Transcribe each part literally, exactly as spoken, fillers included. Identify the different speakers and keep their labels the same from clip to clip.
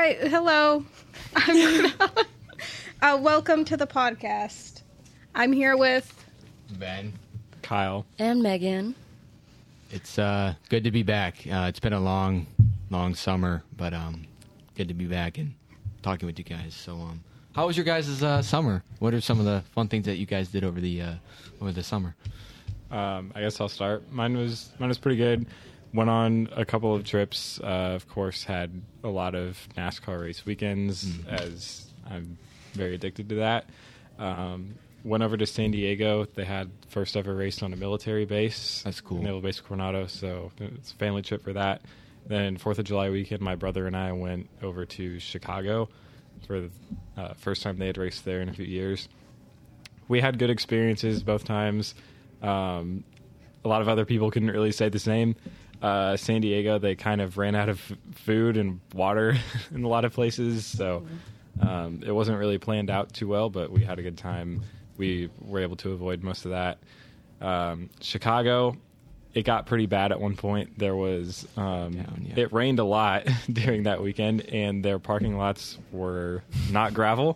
Speaker 1: right, hello. I'm uh, welcome to the podcast. I'm here with
Speaker 2: Ben,
Speaker 3: Kyle,
Speaker 4: and Megan.
Speaker 2: It's uh, good to be back. Uh, it's been a long, long summer, but um, good to be back and talking with you guys. So, um, how was your guys' uh, summer? What are some of the fun things that you guys did over the uh, over the summer?
Speaker 3: um, I guess I'll start. Mine was mine was pretty good. Went on a couple of trips. Uh, of course, had a lot of NASCAR race weekends, mm. as I'm very addicted to that. Um, went over to San Diego. They had first ever race on a military base.
Speaker 2: That's cool.
Speaker 3: Naval Base Coronado. So it's a family trip for that. Then fourth of July weekend, my brother and I went over to Chicago for the uh, first time they had raced there in a few years. We had good experiences both times. Um, a lot of other people couldn't really say the same. Uh, San Diego, they kind of ran out of food and water in a lot of places, so um, it wasn't really planned out too well, but we had a good time. We were able to avoid most of that. Um, Chicago, it got pretty bad at one point. There was um, Down, yeah. It rained a lot during that weekend, and their parking lots were not gravel.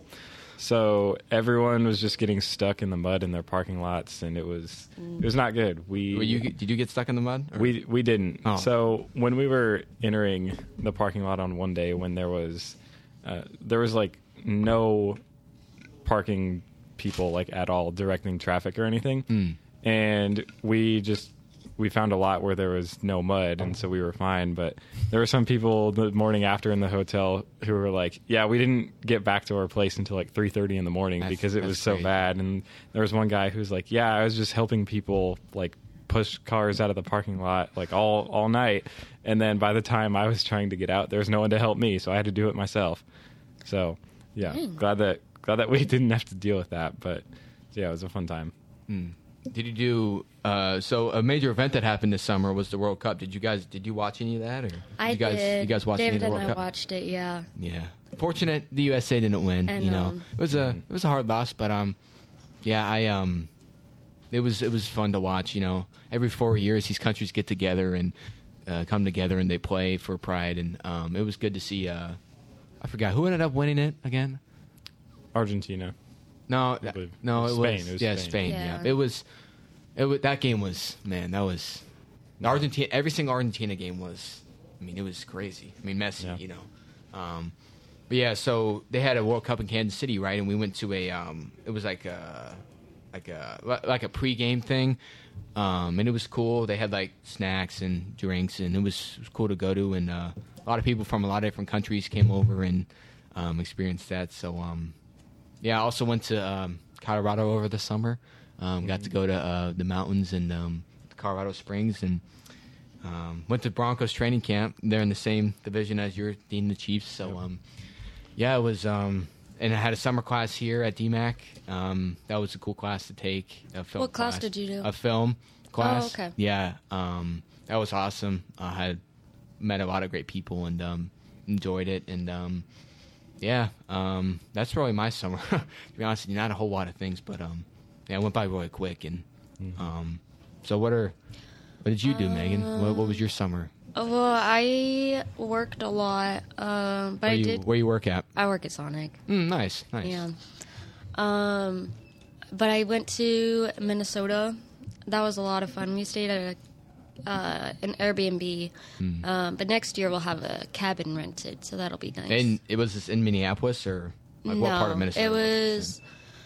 Speaker 3: So everyone was just getting stuck in the mud in their parking lots, and it was it was not good. We
Speaker 2: Were you, did you get stuck in the mud? Or?
Speaker 3: We we didn't.
Speaker 2: Oh.
Speaker 3: So when we were entering the parking lot on one day, when there was uh, there was like no parking people like at all directing traffic or anything,
Speaker 2: mm.
Speaker 3: and we just. We found a lot where there was no mud, and so we were fine. But there were some people the morning after in the hotel who were like, yeah, we didn't get back to our place until like three thirty in the morning that's, because it was so great. bad. And there was one guy who was like, yeah, I was just helping people like push cars out of the parking lot like all, all night. And then by the time I was trying to get out, there was no one to help me, so I had to do it myself. So, yeah, mm. glad that glad that we didn't have to deal with that. But, yeah, it was a fun time.
Speaker 2: Mm. Did you do uh, so? A major event that happened this summer was the World Cup. Did you guys? Did you watch any of that? Or did
Speaker 4: I
Speaker 2: you guys,
Speaker 4: did.
Speaker 2: You guys watch
Speaker 4: David
Speaker 2: any of the
Speaker 4: and
Speaker 2: World
Speaker 4: I
Speaker 2: Cup?
Speaker 4: watched it. Yeah.
Speaker 2: Yeah. Fortunate the U S A didn't win.
Speaker 4: And,
Speaker 2: you know,
Speaker 4: um,
Speaker 2: it was a it was a hard loss, but um, yeah, I um, it was it was fun to watch. You know, every four years these countries get together and uh, come together and they play for pride, and um, it was good to see. Uh, I forgot who ended up winning it again.
Speaker 3: Argentina.
Speaker 2: No, that, no, it
Speaker 3: Spain.
Speaker 2: was,
Speaker 3: it was
Speaker 2: yeah,
Speaker 3: Spain.
Speaker 2: Spain.
Speaker 4: Yeah.
Speaker 2: Yeah, it was. It was, that game was, man, that was, Argentina, every single Argentina game was, I mean, it was crazy. I mean, Messi,
Speaker 3: yeah.
Speaker 2: you know. Um, but yeah, so they had a World Cup in Kansas City, right? And we went to a, um, it was like a, like a, like a pregame thing. Um, and it was cool. They had like snacks and drinks, and it was, it was cool to go to. And uh, a lot of people from a lot of different countries came over and um, experienced that. So, um, yeah, I also went to um, Colorado over the summer. Um, got to go to uh, the mountains and um, Colorado Springs, and um, went to Broncos training camp. They're in the same division as your team, the Chiefs. So, um, yeah, it was. Um, and I had a summer class here at D MAC. Um, that was a cool class to take. A film
Speaker 4: What class
Speaker 2: class
Speaker 4: did you do?
Speaker 2: A film class.
Speaker 4: Oh, okay.
Speaker 2: Yeah, um, that was awesome. I had met a lot of great people and um, enjoyed it. And um, yeah, um, that's really my summer. To be honest with you, not a whole lot of things, but. Um, Yeah, it went by really quick, and um, so what are what did you do, um, Megan? What, what was your summer?
Speaker 4: Well, I worked a lot, um, but
Speaker 2: where
Speaker 4: I
Speaker 2: you,
Speaker 4: did.
Speaker 2: Where you work at?
Speaker 4: I work at Sonic.
Speaker 2: Mm, nice, nice.
Speaker 4: Yeah. Um, but I went to Minnesota. That was a lot of fun. We stayed at a, uh, an Airbnb.
Speaker 2: Mm.
Speaker 4: Um, but next year we'll have a cabin rented, so that'll be nice.
Speaker 2: And it was this in Minneapolis or like
Speaker 4: no,
Speaker 2: what part of Minnesota?
Speaker 4: It was.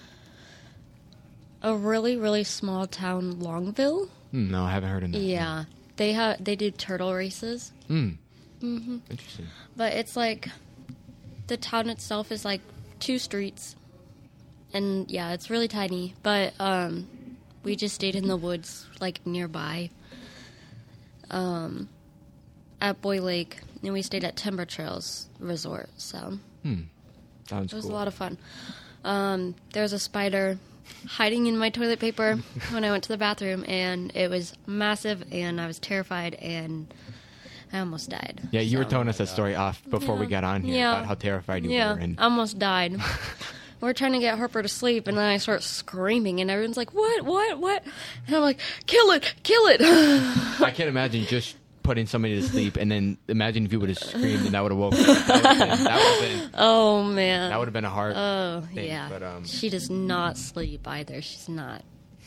Speaker 4: A really, really small town, Longville.
Speaker 2: Mm, no, I haven't heard of that.
Speaker 4: Yeah, they have they do turtle races.
Speaker 2: Hmm.
Speaker 4: Mm-hmm.
Speaker 2: Interesting.
Speaker 4: But it's like the town itself is like two streets, and yeah, it's really tiny. But um, we just stayed in the woods, like nearby, um, at Boy Lake, and we stayed at Timber Trails Resort. So
Speaker 2: hmm. Sounds
Speaker 4: it was
Speaker 2: cool.
Speaker 4: a lot of fun. Um, there was a spider hiding in my toilet paper when I went to the bathroom, and it was massive, and I was terrified, and I almost died.
Speaker 2: Yeah, you
Speaker 4: so.
Speaker 2: were telling us that story off before
Speaker 4: yeah.
Speaker 2: we got on here
Speaker 4: yeah.
Speaker 2: about how terrified you
Speaker 4: yeah.
Speaker 2: were. And
Speaker 4: I almost died. We're trying to get Harper to sleep, and then I start screaming, and everyone's like, what, what, what? And I'm like, kill it, kill it.
Speaker 2: I can't imagine just putting somebody to sleep, and then imagine if you would have screamed and that would have woken up. That would have been, that would have been,
Speaker 4: Oh man.
Speaker 2: that would have been a hard
Speaker 4: Oh
Speaker 2: thing.
Speaker 4: yeah.
Speaker 2: But, um,
Speaker 4: she does not sleep either. She's not.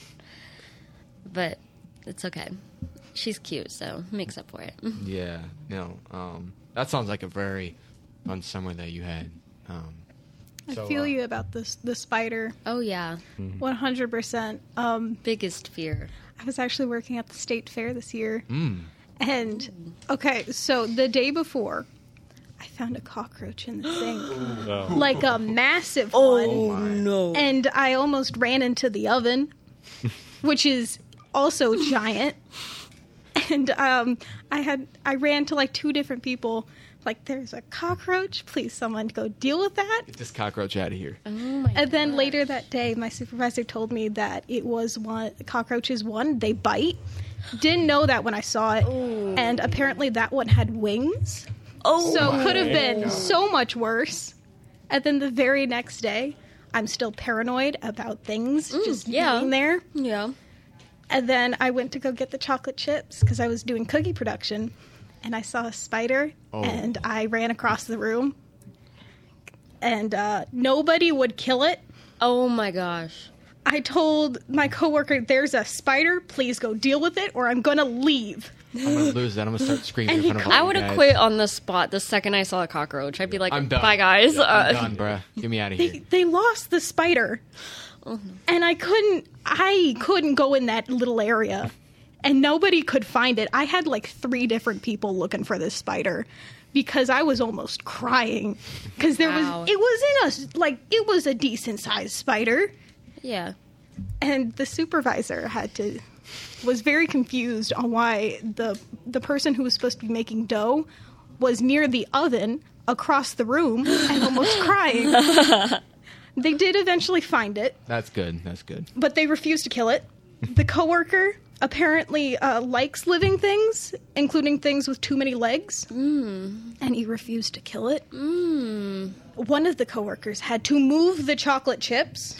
Speaker 4: But it's okay. She's cute, so makes up for it.
Speaker 2: yeah, no. Um, that sounds like a very fun summer that you had. Um,
Speaker 1: I
Speaker 2: so,
Speaker 1: feel
Speaker 2: uh,
Speaker 1: you about this the spider.
Speaker 4: Oh yeah.
Speaker 1: one hundred percent. Um,
Speaker 4: Biggest fear.
Speaker 1: I was actually working at the state fair this year.
Speaker 2: Mm.
Speaker 1: And, okay, so the day before, I found a cockroach in the sink.
Speaker 3: Oh.
Speaker 1: Like a massive one.
Speaker 4: no.
Speaker 1: And I almost ran into the oven, which is also giant. And um, I had I ran to like two different people. Like, there's a cockroach. Please, someone go deal with that.
Speaker 2: Get this cockroach out of here.
Speaker 4: Oh my
Speaker 1: And then
Speaker 4: gosh.
Speaker 1: later that day, my supervisor told me that it was one cockroaches. One, they bite. Didn't know that when I saw it.
Speaker 4: Ooh.
Speaker 1: And apparently that one had wings.
Speaker 4: Oh,
Speaker 1: So
Speaker 2: my
Speaker 1: could have been
Speaker 2: God.
Speaker 1: so much worse. And then the very next day, I'm still paranoid about things just
Speaker 4: yeah.
Speaker 1: being there.
Speaker 4: yeah.
Speaker 1: And then I went to go get the chocolate chips because I was doing cookie production. And I saw a spider,
Speaker 2: Oh.
Speaker 1: and I ran across the room. And uh, nobody would kill it.
Speaker 4: Oh my gosh.
Speaker 1: I told my coworker, "There's a spider. Please go deal with it, or I'm gonna leave."
Speaker 2: I'm gonna lose that. I'm gonna start screaming
Speaker 1: And
Speaker 2: in
Speaker 1: he
Speaker 2: front of
Speaker 1: co-
Speaker 2: all
Speaker 4: I
Speaker 2: you
Speaker 4: would have
Speaker 2: guys.
Speaker 4: quit on the spot the second I saw a cockroach. I'd be like,
Speaker 2: I'm done.
Speaker 4: bye guys.
Speaker 2: I'm
Speaker 4: Uh,
Speaker 2: done, bruh. Get me out of
Speaker 1: They,
Speaker 2: here.
Speaker 1: they lost the spider, and I couldn't. I couldn't go in that little area, and nobody could find it. I had like three different people looking for this spider because I was almost crying because there
Speaker 4: Wow.
Speaker 1: was. It was in a like it was a decent sized spider,
Speaker 4: Yeah.
Speaker 1: and the supervisor had to was very confused on why the the person who was supposed to be making dough was near the oven across the room and almost crying. They did eventually find it,
Speaker 2: That's good. That's good.
Speaker 1: but they refused to kill it. The coworker apparently uh, likes living things, including things with too many legs,
Speaker 4: Mm.
Speaker 1: and he refused to kill it.
Speaker 4: Mm.
Speaker 1: One of the coworkers had to move the chocolate chips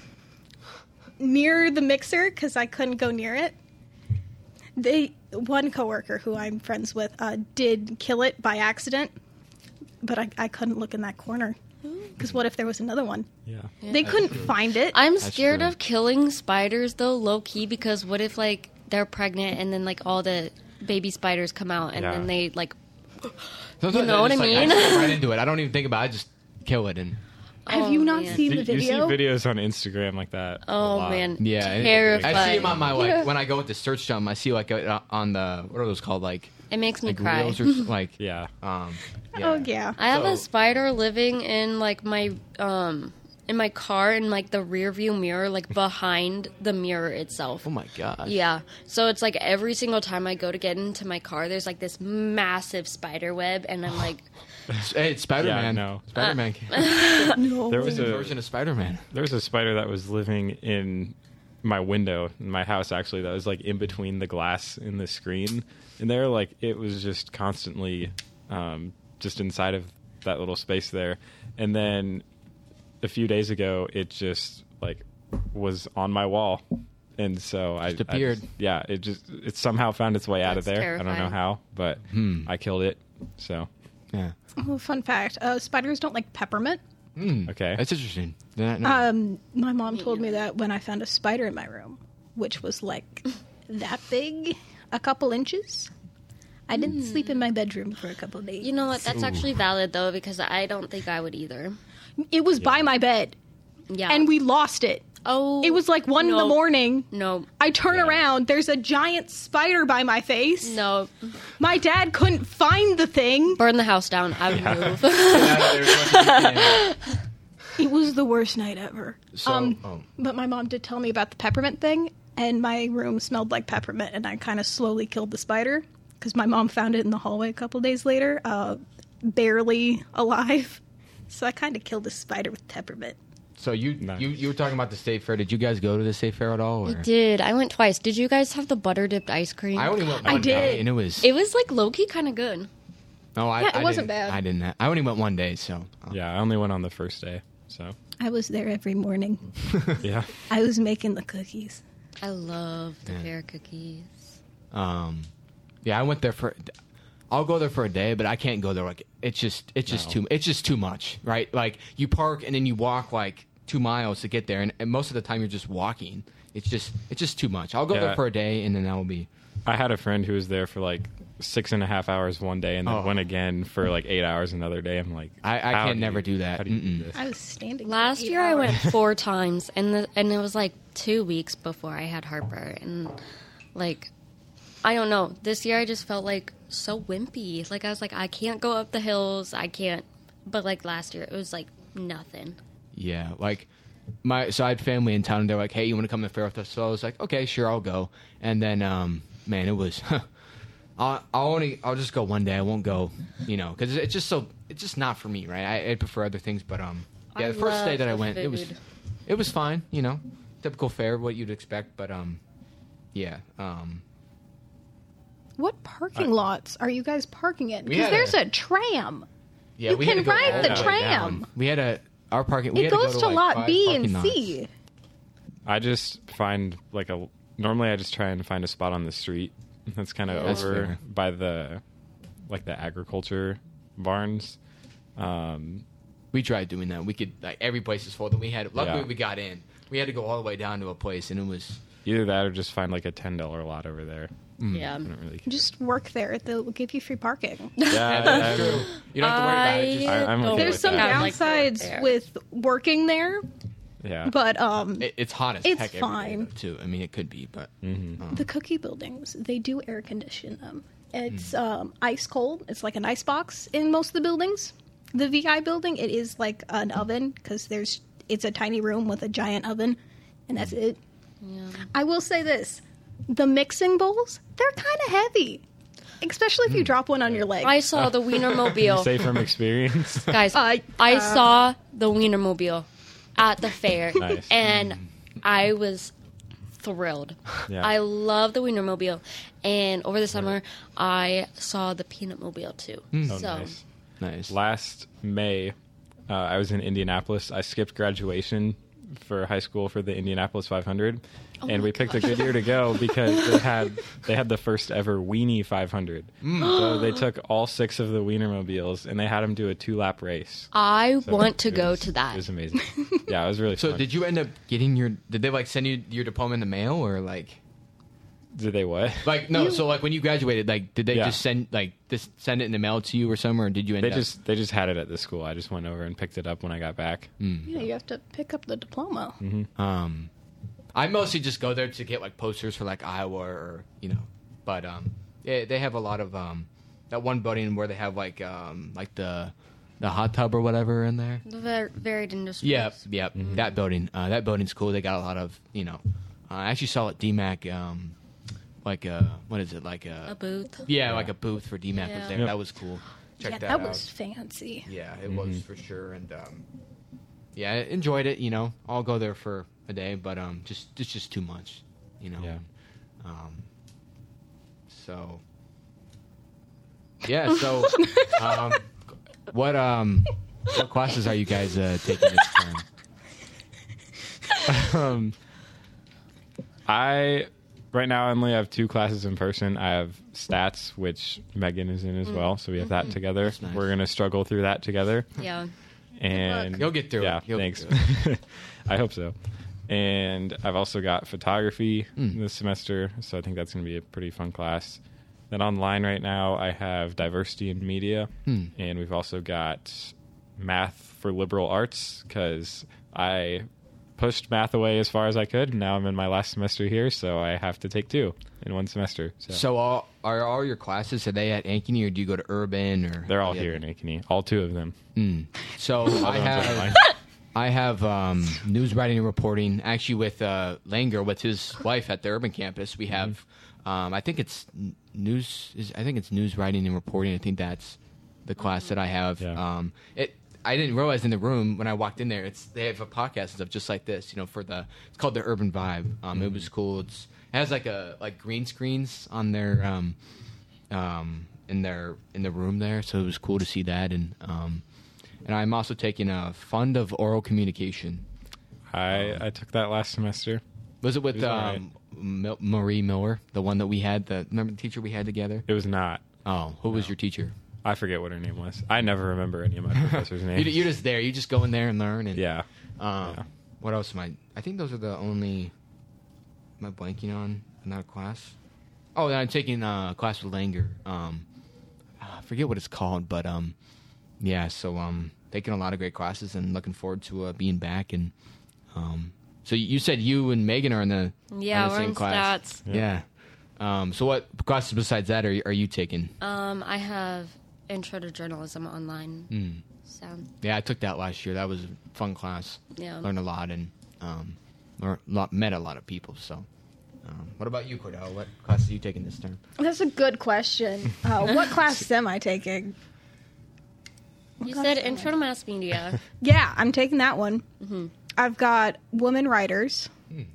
Speaker 1: near the mixer because I couldn't go near it. They one coworker who I'm friends with uh, did kill it by accident, but I, I couldn't look in that corner because what if there was another one?
Speaker 3: Yeah.
Speaker 1: They couldn't find it.
Speaker 4: I'm
Speaker 2: That's
Speaker 4: scared
Speaker 2: true.
Speaker 4: of killing spiders though, low key, because what if like they're pregnant and then like all the baby spiders come out and
Speaker 3: Yeah.
Speaker 4: then they like
Speaker 2: Sometimes
Speaker 4: know what I
Speaker 2: just, like,
Speaker 4: mean?
Speaker 2: just get right into it. I don't even think about it. I just kill it and
Speaker 1: Have
Speaker 4: Oh,
Speaker 1: you not
Speaker 4: man.
Speaker 1: seen
Speaker 3: You,
Speaker 1: the
Speaker 3: you see
Speaker 1: video?
Speaker 3: videos on Instagram like that. a
Speaker 4: oh
Speaker 3: lot.
Speaker 4: man,
Speaker 2: yeah. it-
Speaker 4: terrified.
Speaker 2: I see them on my like
Speaker 1: Yeah.
Speaker 2: when I go with the search term. I see like uh, on the what are those called like
Speaker 4: It makes me
Speaker 2: like
Speaker 4: cry.
Speaker 2: reels or s- like
Speaker 3: Yeah.
Speaker 2: um.
Speaker 1: Oh yeah.
Speaker 4: I have a
Speaker 2: So-
Speaker 4: spider living in like my um in my car in like the rear view mirror, like behind the mirror itself.
Speaker 2: Oh my god.
Speaker 4: Yeah. So it's like every single time I go to get into my car, there's like this massive spider web, and I'm like,
Speaker 2: Hey, it's Spider Man.
Speaker 3: Yeah, I know.
Speaker 2: Spider Man.
Speaker 1: No.
Speaker 3: There was a
Speaker 2: version of Spider Man.
Speaker 3: there was a spider that was living in my window in my house actually that was like in between the glass and the screen, and there like it was just constantly um, just inside of that little space there, and then a few days ago it just like was on my wall, and so I
Speaker 2: Just appeared.
Speaker 3: I just- yeah, it just it somehow found its way out of
Speaker 4: That's
Speaker 3: there. I don't know
Speaker 4: terrifying.
Speaker 3: how, but
Speaker 2: Hmm.
Speaker 3: I killed it. So
Speaker 2: Yeah.
Speaker 1: Oh, fun fact: uh, spiders don't like peppermint.
Speaker 2: Hmm.
Speaker 3: Okay.
Speaker 2: That's interesting. Did I know?
Speaker 1: Um, my mom told me that when I found a spider in my room, which was like that big, a couple inches. I didn't sleep in my bedroom for a couple of days.
Speaker 4: you know what? That's actually valid though, because I don't think I would either.
Speaker 1: It was by my bed,
Speaker 4: Yeah.
Speaker 1: and we lost it.
Speaker 4: oh,
Speaker 1: It was like one in the
Speaker 4: no.
Speaker 1: morning.
Speaker 4: No,
Speaker 1: I turn
Speaker 3: Yeah.
Speaker 1: around, there's a giant spider by my face.
Speaker 4: no.
Speaker 1: My dad couldn't find the thing.
Speaker 4: Burn the house down. I would move.
Speaker 1: It was the worst night ever.
Speaker 2: So,
Speaker 1: um,
Speaker 2: oh.
Speaker 1: But my mom did tell me about the peppermint thing, and my room smelled like peppermint, and I kind of slowly killed the spider because my mom found it in the hallway a couple days later, uh, barely alive. So I kind of killed the spider with peppermint.
Speaker 2: So you,
Speaker 3: Nice.
Speaker 2: you you were talking about the state fair. Did you guys go to the state fair at all? Or?
Speaker 4: I did. I went twice. Did you guys have the butter dipped ice cream?
Speaker 2: I only went
Speaker 1: I
Speaker 2: one day,
Speaker 1: did.
Speaker 2: and it was
Speaker 4: it was like low key kind of good.
Speaker 2: no, I,
Speaker 1: Yeah, it
Speaker 2: I
Speaker 1: wasn't
Speaker 2: didn't-
Speaker 1: bad.
Speaker 2: I didn't. ha- I only went one day, so uh,
Speaker 3: yeah, I only went on the first day. So
Speaker 1: I was there every morning.
Speaker 3: yeah.
Speaker 1: I was making the cookies.
Speaker 4: I love the
Speaker 2: Yeah.
Speaker 4: pear cookies.
Speaker 2: Um, yeah, I went there for. I'll go there for a day, but I can't go there like it's just it's just
Speaker 3: No.
Speaker 2: too it's just too much, right? Like you park and then you walk like two miles to get there, and, and most of the time you're just walking. It's just it's just too much. I'll go
Speaker 3: Yeah.
Speaker 2: there for a day, and then that will be.
Speaker 3: I had a friend who was there for like six and a half hours one day, and then
Speaker 2: Oh.
Speaker 3: went again for like eight hours another day. I'm like,
Speaker 2: I- I
Speaker 3: how
Speaker 2: can
Speaker 3: do
Speaker 2: never
Speaker 3: you-
Speaker 2: do that.
Speaker 3: How do you do
Speaker 2: Mm-mm.
Speaker 3: this?
Speaker 1: I was standing. for
Speaker 4: Last
Speaker 1: eight
Speaker 4: year I
Speaker 1: hours.
Speaker 4: went four times, and the, and it was like two weeks before I had Harper, and like I don't know. This year I just felt like so wimpy. Like I was like, I can't go up the hills. I can't. But like last year, it was like nothing.
Speaker 2: Yeah, like my so I had family in town, and they're like, "Hey, you want to come to Fair Festival?" So I was like, "Okay, sure, I'll go." And then, um, man, it was. I'll, I'll only I'll just go one day. I won't go, you know, because it's just so it's just not for me, right? I, I prefer other things, but um, yeah,
Speaker 4: I
Speaker 2: the first day
Speaker 4: love
Speaker 2: that I
Speaker 4: the
Speaker 2: went, it was
Speaker 4: food.
Speaker 2: it was fine, you know, typical fair, what you'd expect, but um, yeah, um,
Speaker 1: What parking lots are you guys parking in?
Speaker 2: We
Speaker 1: Because
Speaker 2: had
Speaker 1: there's
Speaker 2: a-
Speaker 1: a tram.
Speaker 2: yeah,
Speaker 1: You
Speaker 2: we had
Speaker 1: can
Speaker 2: to go
Speaker 1: ride
Speaker 2: all
Speaker 1: the
Speaker 2: way
Speaker 1: tram.
Speaker 2: down. We had a our parking. We
Speaker 1: It
Speaker 2: had to
Speaker 1: goes
Speaker 2: go
Speaker 1: to
Speaker 2: like
Speaker 1: lot
Speaker 2: five
Speaker 1: B
Speaker 2: parking
Speaker 1: and
Speaker 2: lots.
Speaker 1: C.
Speaker 3: I just find like a normally I just try and find a spot on the street that's kind of
Speaker 2: That's
Speaker 3: over
Speaker 2: fair.
Speaker 3: by the like the agriculture barns. Um,
Speaker 2: We tried doing that. We could like every place is full. Then we had luckily
Speaker 3: Yeah.
Speaker 2: we got in. We had to go all the way down to a place, and it was.
Speaker 3: either that or just find like a ten dollar lot over there.
Speaker 4: Yeah.
Speaker 3: I don't really care.
Speaker 1: Just work there. They'll give you free parking.
Speaker 3: yeah,
Speaker 2: Yeah, that's
Speaker 3: I-
Speaker 2: true. You don't have to worry about it. Just,
Speaker 3: I- I'm okay
Speaker 4: don't
Speaker 1: There's
Speaker 3: with
Speaker 1: some
Speaker 3: that.
Speaker 4: I like
Speaker 1: downsides
Speaker 4: there.
Speaker 1: with working there,
Speaker 3: Yeah,
Speaker 1: but um,
Speaker 2: it, it's hot as
Speaker 1: It's
Speaker 2: heck every day,
Speaker 1: fine.
Speaker 2: though, too. I mean, it could be, but
Speaker 3: Mm-hmm.
Speaker 1: the cookie buildings, they do air condition them. It's
Speaker 2: Hmm.
Speaker 1: um, ice cold. It's like an ice box in most of the buildings. The V I building, it is like an oven because there's it's a tiny room with a giant oven, and that's it.
Speaker 4: Yeah.
Speaker 1: I will say this: the mixing bowls, they're kind of heavy, especially
Speaker 2: Hmm.
Speaker 1: if you drop one on your leg.
Speaker 4: I saw the Wienermobile.
Speaker 3: say from experience.
Speaker 4: Guys,
Speaker 1: Uh,
Speaker 4: I
Speaker 1: uh,
Speaker 4: saw the Wienermobile at the fair,
Speaker 3: Nice.
Speaker 4: and I was thrilled.
Speaker 3: Yeah.
Speaker 4: I love the Wienermobile, and over the summer I saw the Peanutmobile too.
Speaker 3: Oh,
Speaker 4: so
Speaker 3: nice.
Speaker 2: nice.
Speaker 3: Last May, uh, I was in Indianapolis. I skipped graduation for high school for the Indianapolis five hundred,
Speaker 4: Oh
Speaker 3: and
Speaker 4: my
Speaker 3: we picked a good year to go because they had they had the first ever Weenie five hundred. So they took all six of the Wienermobiles and they had them do a two lap race.
Speaker 4: I
Speaker 3: So
Speaker 4: want to
Speaker 3: it
Speaker 4: go
Speaker 3: was-
Speaker 4: to
Speaker 3: It
Speaker 4: that.
Speaker 3: was amazing. Yeah, it was really
Speaker 2: So,
Speaker 3: fun.
Speaker 2: did you end up getting your? Did they like send you your diploma in the mail, or like,
Speaker 3: Did they what?
Speaker 2: like no?
Speaker 1: You-
Speaker 2: So, like when you graduated, like, did they
Speaker 3: Yeah.
Speaker 2: just send like this send it in the mail to you or somewhere, or did you end
Speaker 3: They
Speaker 2: up?
Speaker 3: just they just had it at the school. I just went over and picked it up when I got back.
Speaker 1: yeah, you have to pick up the diploma.
Speaker 2: Um, I mostly just go there to get like posters for like Iowa or you know, but um, yeah, they have a lot of um, that one building where they have like um, like the the hot tub or whatever in there.
Speaker 4: The var- varied industries.
Speaker 2: Yeah, yeah, that building. Uh, that building's cool. They got a lot of you know. Uh, I actually saw at D MAC, um, like a what is it like a,
Speaker 4: A booth.
Speaker 2: yeah, like a booth for D MAC was
Speaker 4: Yeah.
Speaker 2: there.
Speaker 3: Yep.
Speaker 2: That was cool. Check
Speaker 1: Yeah,
Speaker 2: that,
Speaker 1: that
Speaker 2: out.
Speaker 1: was fancy.
Speaker 2: Yeah, it was for sure, and um, yeah, I enjoyed it. You know, I'll go there for a day, but um, just it's just too much. You know.
Speaker 3: Yeah.
Speaker 2: Um. So. Yeah. So. um, what um, what classes are you guys uh, taking this term?
Speaker 3: um, I right now I only have two classes in person. I have stats, which Megan is in as well, so we have that together.
Speaker 2: That's nice.
Speaker 3: We're gonna struggle through that together,
Speaker 4: Yeah.
Speaker 3: and
Speaker 2: You'll get through
Speaker 3: yeah,
Speaker 2: it. You'll get
Speaker 3: thanks.
Speaker 2: through
Speaker 3: I hope so. And I've also got photography
Speaker 2: Mm.
Speaker 3: this semester, so I think that's gonna be a pretty fun class. Then online right now I have diversity in media,
Speaker 2: Hmm.
Speaker 3: and we've also got math for liberal arts because I pushed math away as far as I could. And now I'm in my last semester here, so I have to take two in one semester. So,
Speaker 2: So, all, are all your classes, are they at Ankeny, or do you go to Urban? Or
Speaker 3: they're all
Speaker 2: yeah.
Speaker 3: here in Ankeny, all two of them.
Speaker 2: Mm. So I
Speaker 3: Other ones are
Speaker 2: have
Speaker 3: online.
Speaker 2: I have um, news writing and reporting. Actually, with uh, Langer, with his wife at the Urban campus, we have. Um, I think it's n- news. Is I think it's news writing and reporting. I think that's the class that I have.
Speaker 3: Yeah.
Speaker 2: Um, it. I didn't realize in the room when I walked in there. It's they have a podcast and stuff just like this. You know, for the it's called the Urban Vibe. Um, It was cool. It's it has like a like green screens on their um, um, in their in the room there. So it was cool to see that and. Um, And I'm also taking a fund of oral communication.
Speaker 3: I I took that last semester.
Speaker 2: Was it with
Speaker 3: It was all
Speaker 2: um, Mil- Marie Miller, the one that we had? The remember the teacher we had together?
Speaker 3: It was not.
Speaker 2: Oh, who was
Speaker 3: No.
Speaker 2: your teacher?
Speaker 3: I forget what her name was. I never remember any of my professors'
Speaker 2: You,
Speaker 3: names.
Speaker 2: you're just there. You just go in there and learn. And,
Speaker 3: yeah.
Speaker 2: Um,
Speaker 3: Yeah.
Speaker 2: What else am I? I think those are the only. Am I blanking on another class? Oh, I'm taking uh, a class with Langer. Um, I forget what it's called, but um, yeah. So um, taking a lot of great classes and looking forward to uh, being back. And um, so you said you and Megan are in the
Speaker 4: Yeah,
Speaker 2: on the
Speaker 4: we're
Speaker 2: same
Speaker 4: in
Speaker 2: class.
Speaker 4: stats.
Speaker 2: Yeah. Um, so what classes besides that are are you taking?
Speaker 4: Um, I have Intro to Journalism online.
Speaker 2: Mm.
Speaker 4: So,
Speaker 2: Yeah, I took that last year. That was a fun class.
Speaker 4: yeah.
Speaker 2: Learned a lot and um, or lot, met a lot of people. So, um, what about you, Cordell? What classes are you taking this term?
Speaker 1: That's a good question. Uh, what class am I taking?
Speaker 4: You said Intro to Mass Media.
Speaker 1: Yeah, I'm taking that one.
Speaker 4: Mhm.
Speaker 1: I've got women writers,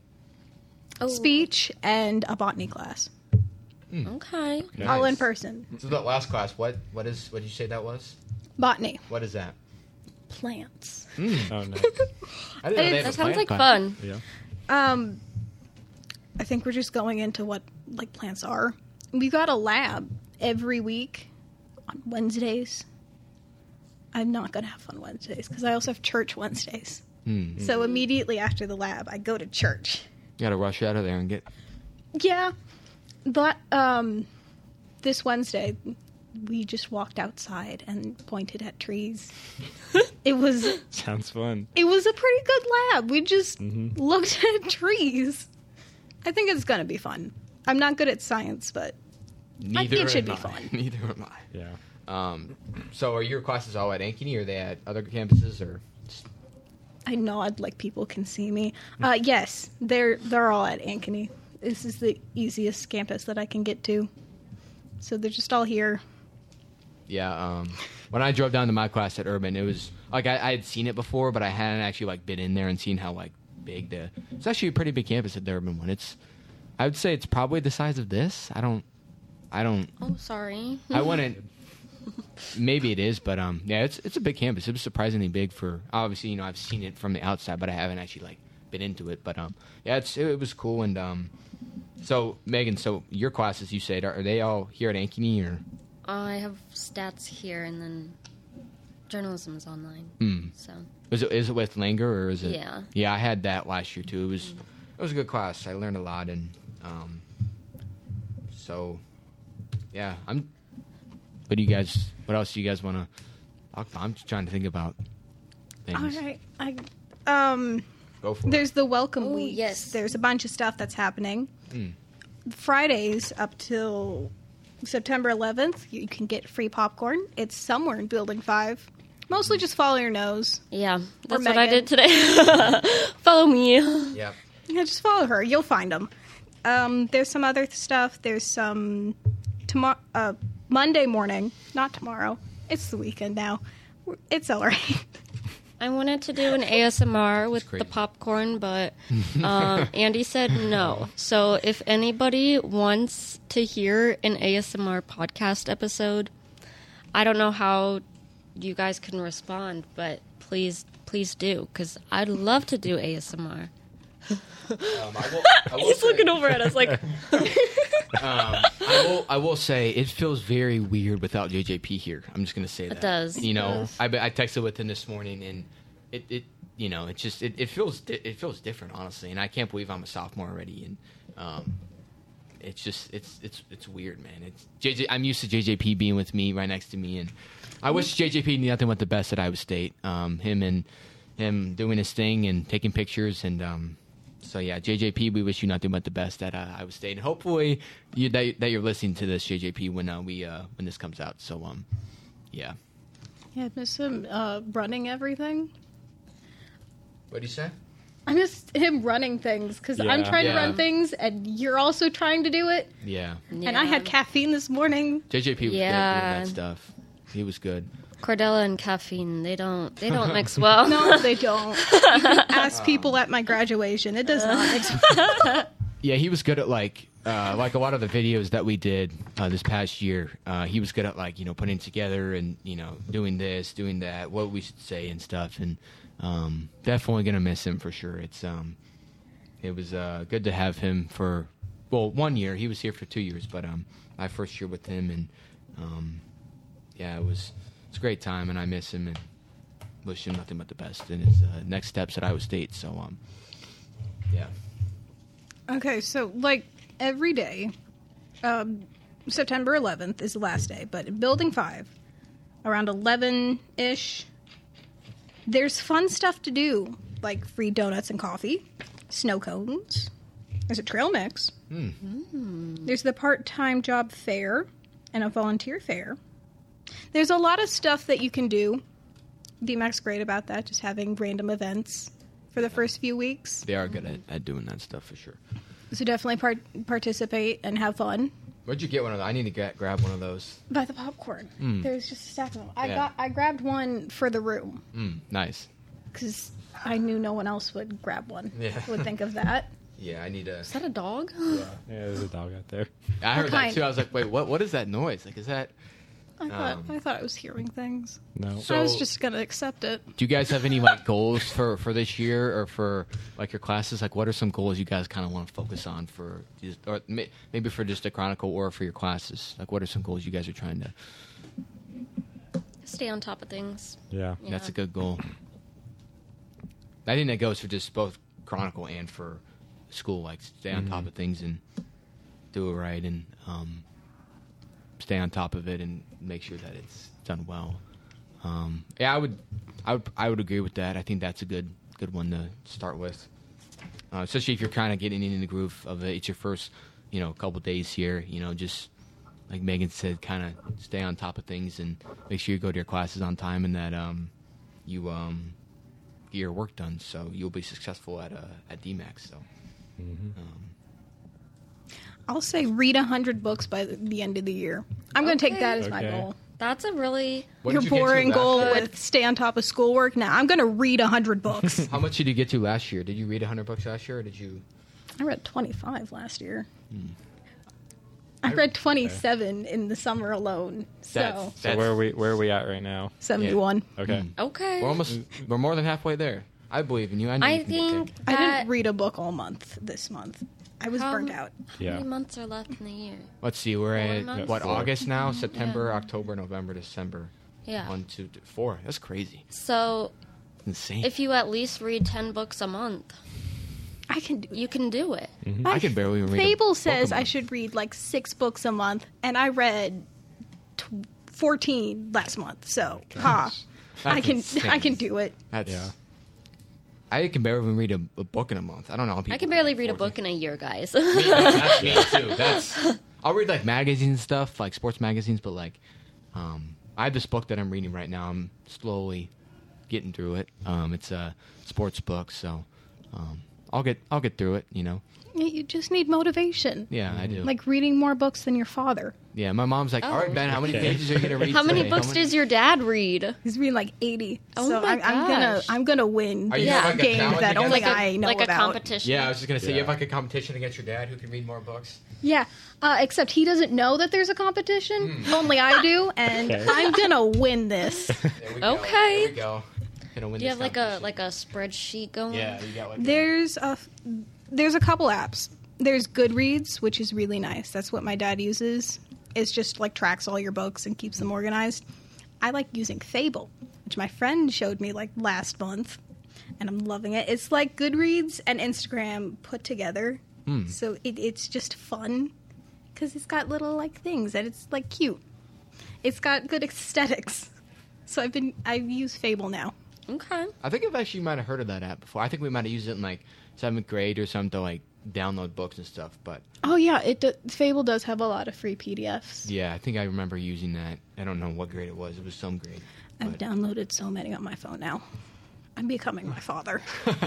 Speaker 4: Oh,
Speaker 1: speech, and a botany class.
Speaker 4: Okay.
Speaker 3: Nice.
Speaker 1: All in person.
Speaker 2: So that last class, what what is what did you say that was?
Speaker 1: Botany.
Speaker 2: What is that?
Speaker 1: Plants.
Speaker 3: Oh, nice.
Speaker 2: I didn't know they had
Speaker 4: That
Speaker 2: a
Speaker 4: sounds
Speaker 2: plant
Speaker 4: like
Speaker 2: class.
Speaker 4: fun.
Speaker 3: Yeah.
Speaker 1: Um, I think we're just going into what like plants are. We've got a lab every week on Wednesdays. I'm not gonna have fun Wednesdays because I also have church Wednesdays.
Speaker 2: Hmm.
Speaker 1: So immediately after the lab, I go to church.
Speaker 2: You got to rush out of there and get.
Speaker 1: Yeah, but um, this Wednesday we just walked outside and pointed at trees. It was
Speaker 3: Sounds fun.
Speaker 1: it was a pretty good lab. We just
Speaker 3: Mhm.
Speaker 1: looked at trees. I think it's gonna be fun. I'm not good at science, but
Speaker 2: Neither
Speaker 1: it should
Speaker 2: am
Speaker 1: be
Speaker 2: I.
Speaker 1: fun.
Speaker 2: Neither am I.
Speaker 3: Yeah.
Speaker 2: Um, so are your classes all at Ankeny, or are they at other campuses, or?
Speaker 1: I nod like people can see me. Uh, yes, they're they're all at Ankeny. This is the easiest campus that I can get to. So they're just all here.
Speaker 2: Yeah. Um, when I drove down to my class at Urban, it was like I, I had seen it before, but I hadn't actually like been in there and seen how like big the. It's actually a pretty big campus at the Urban one. It's, I would say it's probably the size of this. I don't, I don't.
Speaker 4: Oh, sorry.
Speaker 2: I wouldn't. Maybe it is, but um, yeah, it's it's a big campus. It was surprisingly big for obviously, you know, I've seen it from the outside, but I haven't actually like been into it. But um, yeah, it's it, it was cool. And um, so Megan, so your classes, you said, are, are they all here at Ankeny or?
Speaker 4: I have stats here, and then journalism is online.
Speaker 2: Hmm.
Speaker 4: So,
Speaker 2: Is it is it with Langer or is it?
Speaker 4: Yeah.
Speaker 2: Yeah, I had that last year too. It was it was a good class. I learned a lot and um. So, yeah, I'm. What do you guys? What else do you guys want to talk about? I'm just trying to think about things.
Speaker 1: All right, I um.
Speaker 2: Go for
Speaker 1: There's
Speaker 2: it.
Speaker 1: the welcome
Speaker 4: Oh,
Speaker 1: week.
Speaker 4: yes.
Speaker 1: There's a bunch of stuff that's happening.
Speaker 2: Mm.
Speaker 1: Fridays up till September eleventh, you can get free popcorn. It's somewhere in Building five. Mostly just follow your nose.
Speaker 4: yeah, that's what I
Speaker 1: Megan.
Speaker 4: did today. Follow me.
Speaker 2: Yeah.
Speaker 1: Yeah, just follow her. You'll find them. Um, there's some other stuff. There's some tomorrow, uh, Monday morning. Not tomorrow. It's the weekend now. It's all right.
Speaker 4: I wanted to do an A S M R with
Speaker 2: crazy.
Speaker 4: the popcorn, but um, Andy said no. So if anybody wants to hear an A S M R podcast episode, I don't know how you guys can respond, but please, please do, because I'd love to do A S M R.
Speaker 2: Um, I will, I will
Speaker 4: He's
Speaker 2: say,
Speaker 4: looking over at us like,
Speaker 2: Um, I will. I will say it feels very weird without J J P here. I'm just gonna say that.
Speaker 4: does.
Speaker 2: You know,
Speaker 1: It does.
Speaker 2: I, I texted with him this morning, and it, it you know, it just it, it feels di- it feels different, honestly. And I can't believe I'm a sophomore already, and um, it's just it's it's it's weird, man. It's J J. I'm used to J J P being with me right next to me, and I wish J J P knew nothing but the best at Iowa State. Um, him and him doing his thing and taking pictures and um. So yeah, J J P, we wish you nothing but the best at uh, Iowa State, and hopefully you, that, that you're listening to this, J J P, when uh, we uh, when this comes out. So um, yeah.
Speaker 1: Yeah, I miss him uh, running everything.
Speaker 2: What do you say?
Speaker 1: I miss him running things because I'm
Speaker 3: Yeah.
Speaker 1: trying
Speaker 2: Yeah.
Speaker 1: to run things and you're also trying to do it.
Speaker 2: Yeah,
Speaker 1: And I had caffeine this morning.
Speaker 2: J J P was
Speaker 4: Yeah.
Speaker 2: good doing that stuff. He was good.
Speaker 4: Cordella and caffeine, they don't they don't mix well.
Speaker 1: No, they don't. You can ask people at my graduation. It does not mix.
Speaker 2: Yeah, he was good at like uh, like a lot of the videos that we did uh, this past year. Uh, he was good at like you know putting together and you know doing this, doing that, what we should say and stuff. And um, definitely gonna miss him for sure. It's um, it was uh, good to have him for well one year. He was here for two years, but um, my first year with him and Um, yeah, it was it's a great time, and I miss him and wish him nothing but the best in his uh, next steps at Iowa State. So, um, yeah.
Speaker 1: Okay, so like every day, um, September eleventh is the last day, but in Building five, around eleven-ish, there's fun stuff to do, like free donuts and coffee, snow cones, there's a trail mix,
Speaker 2: Mm.
Speaker 1: Mm. there's the part-time job fair, and a volunteer fair. There's a lot of stuff that you can do. D MAC's great about that, just having random events for the first few weeks.
Speaker 2: They are good at, at doing that stuff for sure.
Speaker 1: So definitely part- participate and have fun.
Speaker 2: Where'd you get one of those? I need to get, grab one of those.
Speaker 1: By the popcorn.
Speaker 2: Mm.
Speaker 1: There's just a stack of them. I
Speaker 2: Yeah.
Speaker 1: got. I grabbed one for the room
Speaker 2: Mm, nice.
Speaker 1: because I knew no one else would grab one.
Speaker 2: Yeah.
Speaker 1: Would think of that.
Speaker 2: Yeah, I need to.
Speaker 4: Is that a dog?
Speaker 3: Yeah, there's a dog out there.
Speaker 2: I heard that
Speaker 1: kind?
Speaker 2: too. I was like, wait, what? What is that noise? Like, is that?
Speaker 1: I thought.
Speaker 2: Um,
Speaker 1: I thought I was hearing things.
Speaker 3: No.
Speaker 2: So-
Speaker 1: I was just gonna accept it.
Speaker 2: Do you guys have any like goals for for this year or for like your classes? Like, what are some goals you guys kind of want to focus on for, just, or may, maybe for just the Chronicle or for your classes? Like, what are some goals you guys are trying to?
Speaker 4: Stay on top of things.
Speaker 3: Yeah.
Speaker 4: Yeah.
Speaker 2: That's a good goal. I think that goes for just both Chronicle and for school. Like, stay on top of things and do it right, and um, stay on top of it and make sure that it's done well. Um, yeah, I would, I would, I would agree with that. I think that's a good, good one to start with, uh, especially if you're kind of getting in the groove of it. It's your first, you know, couple days here. You know, just like Megan said, kind of stay on top of things and make sure you go to your classes on time and that um, you um, get your work done, so you'll be successful at uh, at D MAC. So. Um,
Speaker 1: I'll say read a hundred books by the, the end of the year. I'm gonna take
Speaker 4: Okay.
Speaker 1: that as my
Speaker 3: Okay.
Speaker 1: goal.
Speaker 4: That's a really
Speaker 2: what
Speaker 1: Your
Speaker 2: did you get to
Speaker 1: boring
Speaker 2: last
Speaker 1: goal
Speaker 2: year?
Speaker 1: with stay on top of schoolwork. Now I'm gonna read a hundred books.
Speaker 2: How much did you get to last year? Did you read one hundred books last year, or did you?
Speaker 1: I read twenty-five last year. I read twenty-seven in the summer alone. So
Speaker 2: That's-
Speaker 3: So where are we where are we at right now?
Speaker 1: seventy-one.
Speaker 3: Okay.
Speaker 2: Mm.
Speaker 4: okay.
Speaker 2: We're almost. We're more than halfway there. I believe in you. I know
Speaker 4: I
Speaker 2: you can get
Speaker 4: think
Speaker 2: there.
Speaker 1: I
Speaker 4: that
Speaker 1: didn't read a book all month this month. I was
Speaker 4: How-
Speaker 1: burnt out.
Speaker 4: how
Speaker 3: Yeah.
Speaker 4: many months are left in the year?
Speaker 2: Let's see. We're
Speaker 4: Four
Speaker 2: at
Speaker 4: months?
Speaker 2: what
Speaker 3: Four.
Speaker 2: August now? September, October, November, December.
Speaker 4: Yeah.
Speaker 2: One, two, th- four. That's crazy.
Speaker 4: So
Speaker 2: Insane.
Speaker 4: if you at least read ten books a month,
Speaker 1: I can do.
Speaker 4: you can do it.
Speaker 2: I can barely even read. a
Speaker 1: Fable
Speaker 2: book a
Speaker 1: says I
Speaker 2: month.
Speaker 1: should read like six books a month, and I read t- fourteen last month. So, ha, I
Speaker 2: That's
Speaker 1: can
Speaker 2: insane.
Speaker 1: I can do it.
Speaker 2: That's.
Speaker 3: Yeah.
Speaker 2: I can barely even read a, a book in a month. I don't know how people.
Speaker 4: I can barely read a
Speaker 2: fourteen.
Speaker 4: book in a year, guys.
Speaker 2: That's me too. That's. I'll read like magazines and stuff, like sports magazines, but like, um, I have this book that I'm reading right now. I'm slowly getting through it. Um, it's a sports book, so um, I'll get I'll get through it. You know.
Speaker 1: You just need motivation.
Speaker 2: Yeah, I do.
Speaker 1: Like reading more books than your father.
Speaker 2: yeah, my mom's like,
Speaker 4: Oh.
Speaker 2: "All right, Ben, how many
Speaker 3: Okay.
Speaker 2: pages are you gonna read?
Speaker 4: How many
Speaker 2: today?
Speaker 4: books does your dad read?
Speaker 1: He's reading like eighty.
Speaker 4: Oh
Speaker 1: so
Speaker 4: my
Speaker 1: I'm, I'm gonna
Speaker 4: gosh.
Speaker 1: I'm gonna win
Speaker 2: Are you
Speaker 1: this
Speaker 2: have, like, a
Speaker 1: game
Speaker 2: challenge
Speaker 1: that
Speaker 2: against-
Speaker 1: only
Speaker 2: Like
Speaker 4: a,
Speaker 1: I know
Speaker 4: like a
Speaker 1: about.
Speaker 4: competition.
Speaker 2: Yeah, I was just gonna say you
Speaker 3: Yeah.
Speaker 2: have like a competition against your dad who can read more books.
Speaker 1: Yeah, uh, except he doesn't know that there's a competition.
Speaker 2: Hmm.
Speaker 1: Only I do, and
Speaker 3: Okay.
Speaker 1: I'm gonna win this.
Speaker 2: There we go.
Speaker 4: Okay.
Speaker 2: There we go. Gonna win
Speaker 4: Do you
Speaker 2: this
Speaker 4: have like a
Speaker 2: competition.
Speaker 4: like a spreadsheet going?
Speaker 2: Yeah, you got like.
Speaker 1: There's a there's a couple apps. There's Goodreads, which is really nice. That's what my dad uses. It's just like tracks all your books and keeps them organized. I like using Fable, which my friend showed me like last month, and I'm loving it. It's like Goodreads and Instagram put together.
Speaker 2: Hmm.
Speaker 1: So it, it's just fun because it's got little like things and it's like cute. It's got good aesthetics. So I've been I've used Fable now.
Speaker 4: Okay.
Speaker 2: I think I've actually might have heard of that app before. I think we might have used it in like seventh grade or something to like download books and stuff. But
Speaker 1: Oh yeah, it do, Fable does have a lot of free P D Fs.
Speaker 2: yeah, I think I remember using that. I don't know what grade it was. It was some grade.
Speaker 1: I've
Speaker 2: But-
Speaker 1: downloaded so many on my phone now. I'm becoming my father.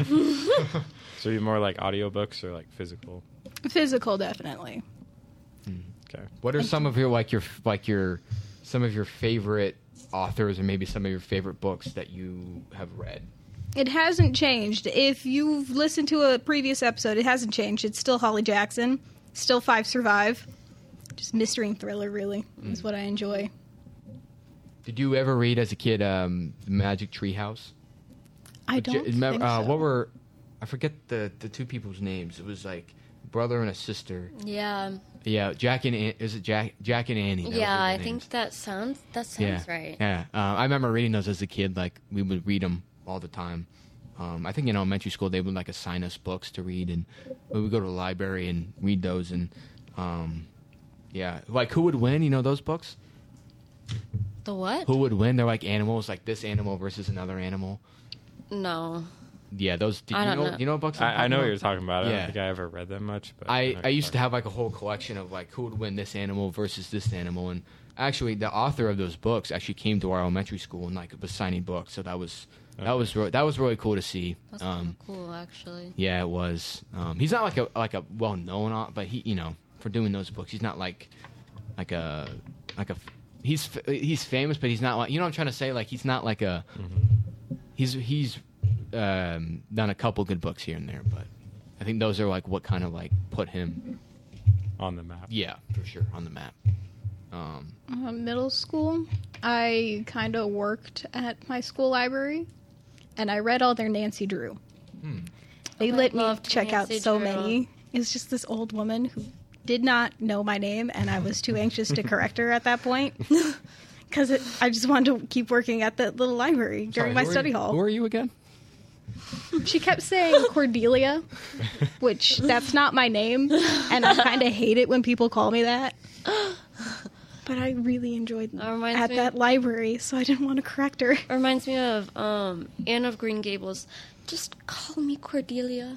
Speaker 3: So you more like audiobooks or like physical?
Speaker 1: Physical, definitely.
Speaker 3: Okay.
Speaker 2: What are some of your like your like your some of your favorite authors or maybe some of your favorite books that you have read?
Speaker 1: It hasn't changed. If you've listened to a previous episode, it hasn't changed. It's still Holly Jackson. Still Five Survive. Just mystery and thriller, really, is what I enjoy.
Speaker 2: Did you ever read as a kid um, the Magic Tree House?
Speaker 1: I don't
Speaker 2: J- remember,
Speaker 1: think
Speaker 2: uh,
Speaker 1: so.
Speaker 2: What were I forget the the two people's names? It was like brother and a sister.
Speaker 4: Yeah.
Speaker 2: Yeah, Jack and An- is it Jack Jack and Annie? That
Speaker 4: Yeah,
Speaker 2: was
Speaker 4: I
Speaker 2: their
Speaker 4: think
Speaker 2: names.
Speaker 4: that sounds that sounds
Speaker 2: yeah.
Speaker 4: right.
Speaker 2: Yeah, uh, I remember reading those as a kid. Like we would read them all the time. Um, I think in elementary school they would like assign us books to read, and we would go to the library and read those. And um, yeah, like Who Would Win? You know those books?
Speaker 4: The what?
Speaker 2: Who Would Win? They're like animals, like this animal versus another animal.
Speaker 4: No.
Speaker 2: Yeah, those. Do
Speaker 4: I
Speaker 2: you
Speaker 4: don't
Speaker 2: know,
Speaker 4: know.
Speaker 2: You know what books? I'm
Speaker 3: I, I know what
Speaker 2: talking
Speaker 3: you're talking about. I
Speaker 2: Yeah.
Speaker 3: don't think I ever read them much. But
Speaker 2: I,
Speaker 3: know
Speaker 2: I used to
Speaker 3: what
Speaker 2: have like a whole collection of like who would win this animal versus this animal, and actually the author of those books actually came to our elementary school and like was signing books, so that was that
Speaker 3: Okay.
Speaker 2: was re- that was really cool to see.
Speaker 4: That's
Speaker 2: Um,
Speaker 4: cool, actually.
Speaker 2: yeah, it was. Um, he's not like a like a well known, au- but he you know for doing those books, he's not like like a like a he's f- he's famous, but he's not like you know what I'm trying to say. Like he's not like a he's he's um, done a couple good books here and there, but I think those are like what kind of like put him.
Speaker 3: on the map.
Speaker 2: Yeah, for sure, on the map. Um,
Speaker 1: Uh, middle school, I kind of worked at my school library, and I read all their Nancy Drew.
Speaker 2: hmm.
Speaker 1: They
Speaker 4: Oh, I
Speaker 1: let me
Speaker 4: loved
Speaker 1: check out
Speaker 4: Nancy
Speaker 1: so
Speaker 4: Drew.
Speaker 1: many. It was just this old woman who did not know my name, and I was too anxious to correct her at that point because I just wanted to keep working at the little library during
Speaker 2: Sorry,
Speaker 1: my
Speaker 2: who are
Speaker 1: study
Speaker 2: you-
Speaker 1: hall.
Speaker 2: Who are you again?
Speaker 1: She kept saying Cordelia, which that's not my name, and I kind of hate it when people call me that. But I really enjoyed
Speaker 4: That reminds
Speaker 1: at
Speaker 4: me-
Speaker 1: that library, so I didn't want to correct her.
Speaker 4: It reminds me of um, Anne of Green Gables. Just call me Cordelia.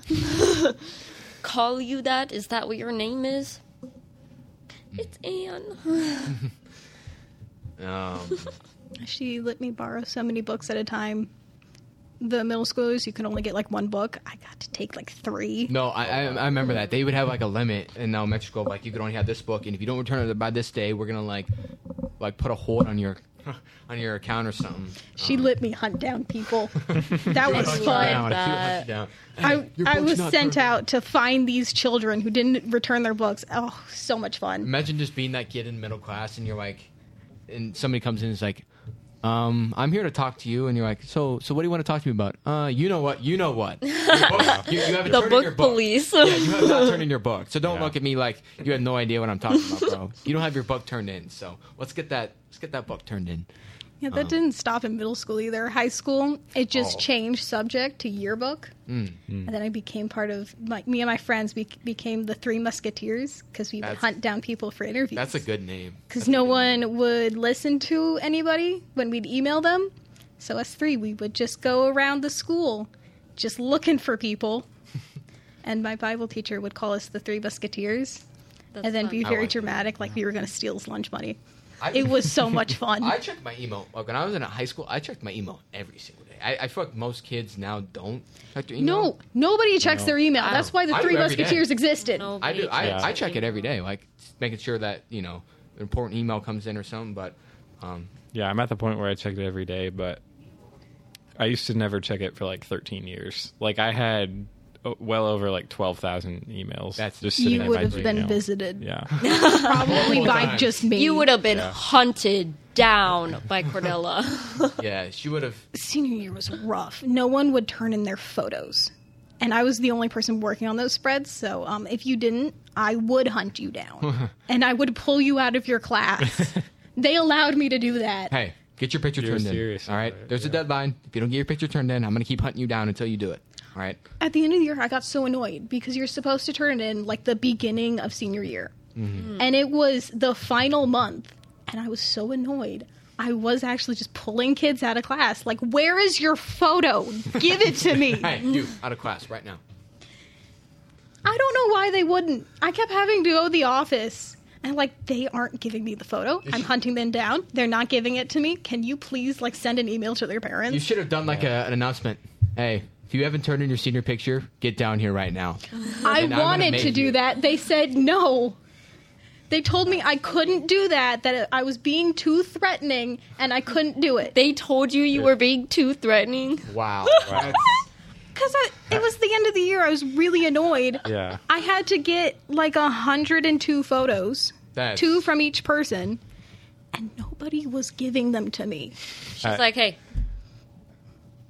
Speaker 4: Call you that? Is that what your name is? It's Anne.
Speaker 2: Um,
Speaker 1: She let me borrow so many books at a time. The middle schoolers, you could only get like one book. I got to take like three.
Speaker 2: no, I, I I remember that they would have like a limit in elementary school. Like you could only have this book, and if you don't return it by this day, we're gonna like like put a hold on your on your account or something.
Speaker 1: She
Speaker 2: Um,
Speaker 1: let me hunt down people. That was
Speaker 2: hunt you
Speaker 1: fun.
Speaker 2: down. She would hunt you
Speaker 4: that.
Speaker 2: down.
Speaker 1: I,
Speaker 2: Hey, your
Speaker 1: I
Speaker 2: book's
Speaker 1: was
Speaker 2: not
Speaker 1: sent
Speaker 2: turned in.
Speaker 1: out to find these children who didn't return their books. Oh, so much fun.
Speaker 2: Imagine just being that kid in middle class, and you're like, and somebody comes in and is like, um, I'm here to talk to you, and you're like, so, so what do you want to talk to me about? Uh, you know what? You know what? Your book- you, you haven't
Speaker 4: The
Speaker 2: turned in
Speaker 4: book
Speaker 2: your book.
Speaker 4: police.
Speaker 2: Yeah, you have not turned in your book. So don't
Speaker 3: Yeah.
Speaker 2: look at me like you have no idea what I'm talking about, bro. You don't have your book turned in. So let's get that. Let's get that book turned in.
Speaker 1: Yeah, that
Speaker 2: Um,
Speaker 1: didn't stop in middle school either. High school, it just
Speaker 2: Oh.
Speaker 1: changed subject to yearbook.
Speaker 2: Mm.
Speaker 1: And then I became part of, my, me and my friends be, became the Three Musketeers because we would
Speaker 2: That's-
Speaker 1: hunt down people for interviews.
Speaker 2: That's a good name.
Speaker 1: Because no one would listen to anybody when we'd email them. So us three, we would just go around the school just looking for people. And my Bible teacher would call us the Three Musketeers.
Speaker 4: That's
Speaker 1: and then
Speaker 4: fun.
Speaker 1: be
Speaker 2: I
Speaker 1: very
Speaker 2: like it.
Speaker 1: dramatic, like we were going to steal his lunch money.
Speaker 2: I,
Speaker 1: It was so much fun.
Speaker 2: I checked my email. Like when I was in high school, I checked my email every single day. I, I feel like most kids now don't check their email.
Speaker 1: No, nobody checks
Speaker 3: No.
Speaker 1: their email.
Speaker 4: I
Speaker 1: That's
Speaker 4: don't.
Speaker 1: why the
Speaker 2: I do
Speaker 1: Three
Speaker 2: every day.
Speaker 1: Musketeers existed.
Speaker 4: No.
Speaker 2: I do. I,
Speaker 3: Yeah.
Speaker 2: I check it every day, like making sure that you know an important email comes in or something. But um,
Speaker 3: Yeah, I'm at the point where I check it every day, but I used to never check it for like thirteen years. Like I had oh, well over like twelve thousand emails.
Speaker 2: That's-
Speaker 3: just sitting
Speaker 1: You
Speaker 3: at
Speaker 1: would
Speaker 3: my
Speaker 1: have been
Speaker 3: email.
Speaker 1: visited.
Speaker 3: Yeah.
Speaker 1: Probably by
Speaker 2: times.
Speaker 1: just me.
Speaker 4: You would have been
Speaker 3: Yeah.
Speaker 4: hunted down by Cordella.
Speaker 2: yeah, she would have.
Speaker 1: Senior year was rough. No one would turn in their photos. And I was the only person working on those spreads, so um, if you didn't, I would hunt you down. And I would pull you out of your class. They allowed me to do that.
Speaker 2: Hey, get your picture
Speaker 3: You're
Speaker 2: turned
Speaker 3: serious
Speaker 2: in. All right,
Speaker 3: about it,
Speaker 2: there's a
Speaker 3: yeah.
Speaker 2: deadline. If you don't get your picture turned in, I'm gonna keep hunting you down until you do it. All right.
Speaker 1: At the end of the year, I got so annoyed because you're supposed to turn it in like the beginning of senior year. And it was the final month, and I was so annoyed. I was actually just pulling kids out of class. Like, where is your photo? Give it to me.
Speaker 2: Hey, you out of class right now.
Speaker 1: I don't know why they wouldn't. I kept having to go to the office. And like, they aren't giving me the photo. I'm hunting them down. They're not giving it to me. Can you please like send an email to their
Speaker 2: You
Speaker 1: parents?
Speaker 2: should have done like a, an announcement. Hey, if you haven't turned in your senior picture, get down here right now.
Speaker 1: I
Speaker 2: And I'm gonna
Speaker 1: wanted
Speaker 2: make
Speaker 1: to do
Speaker 2: you.
Speaker 1: that. They said no. They told me I couldn't do that, that I was being too threatening, and I couldn't do it.
Speaker 4: They told you you were being too threatening.
Speaker 2: Wow.
Speaker 3: Wow.
Speaker 1: Because it was the end of the year. I was really annoyed.
Speaker 3: Yeah.
Speaker 1: I had to get like one hundred two photos,
Speaker 2: That's-
Speaker 1: two from each person, and nobody was giving them to me.
Speaker 4: She's
Speaker 3: I-
Speaker 4: like, hey,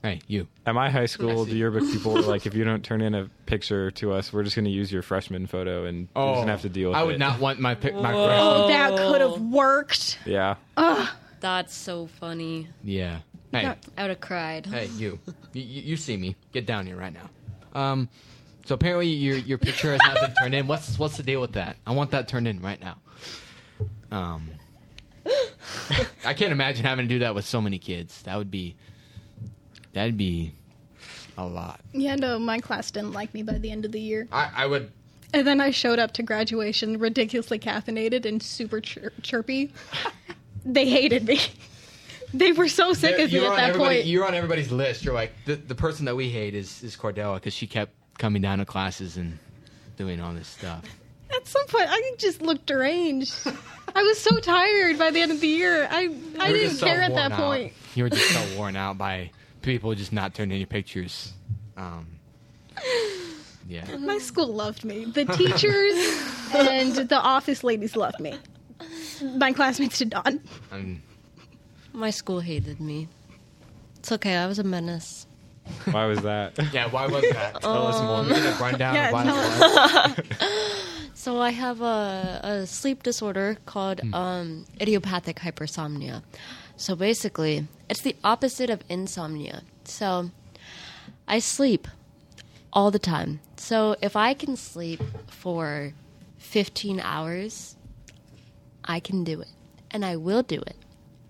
Speaker 2: Hey, you.
Speaker 3: At my high school,
Speaker 2: I see.
Speaker 3: the yearbook people were like, if you don't turn in a picture to us, we're just going to use your freshman photo and you're just going to have to deal with it.
Speaker 2: I would not want my pic. My
Speaker 4: Whoa.
Speaker 2: friend.
Speaker 1: Oh, that could have worked.
Speaker 3: Yeah.
Speaker 4: That's so funny.
Speaker 2: Yeah. Hey,
Speaker 1: Yeah.
Speaker 4: I would have cried.
Speaker 2: hey, you. you. You see me? Get down here right now. Um, so apparently your your picture has not been turned in. What's what's the deal with that? I want that turned in right now. Um, I can't imagine having to do that with so many kids. That would be. That'd be a lot.
Speaker 1: Yeah, no, my class didn't like me by the end of the year.
Speaker 2: I, I would.
Speaker 1: And then I showed up to graduation ridiculously caffeinated and super chir- chirpy. They hated me. They were so sick of me
Speaker 2: You're
Speaker 1: at
Speaker 2: on
Speaker 1: that
Speaker 2: everybody-
Speaker 1: point.
Speaker 2: You're on everybody's list. You're like the the person that we hate is is Cordella because she kept coming down to classes and doing all this stuff.
Speaker 1: At some point, I just looked deranged. I was so tired by the end of the year. I, I
Speaker 2: You were
Speaker 1: didn't
Speaker 2: just so
Speaker 1: care at
Speaker 2: worn
Speaker 1: that
Speaker 2: out.
Speaker 1: point.
Speaker 2: You were just so worn out by people just not turning your pictures. Um, yeah.
Speaker 1: My school loved me. The teachers and the office ladies loved me. My classmates did not.
Speaker 2: Um,
Speaker 4: My school hated me. It's okay. I was a menace.
Speaker 3: Why was that?
Speaker 2: yeah. Why was that?
Speaker 3: Tell us more.
Speaker 2: Give me a rundown
Speaker 1: Yeah,
Speaker 2: of why
Speaker 1: tell
Speaker 2: it was.
Speaker 4: So I have a, a sleep disorder called um, idiopathic hypersomnia. So basically, it's the opposite of insomnia. So I sleep all the time. So if I can sleep for fifteen hours, I can do it. And I will do it.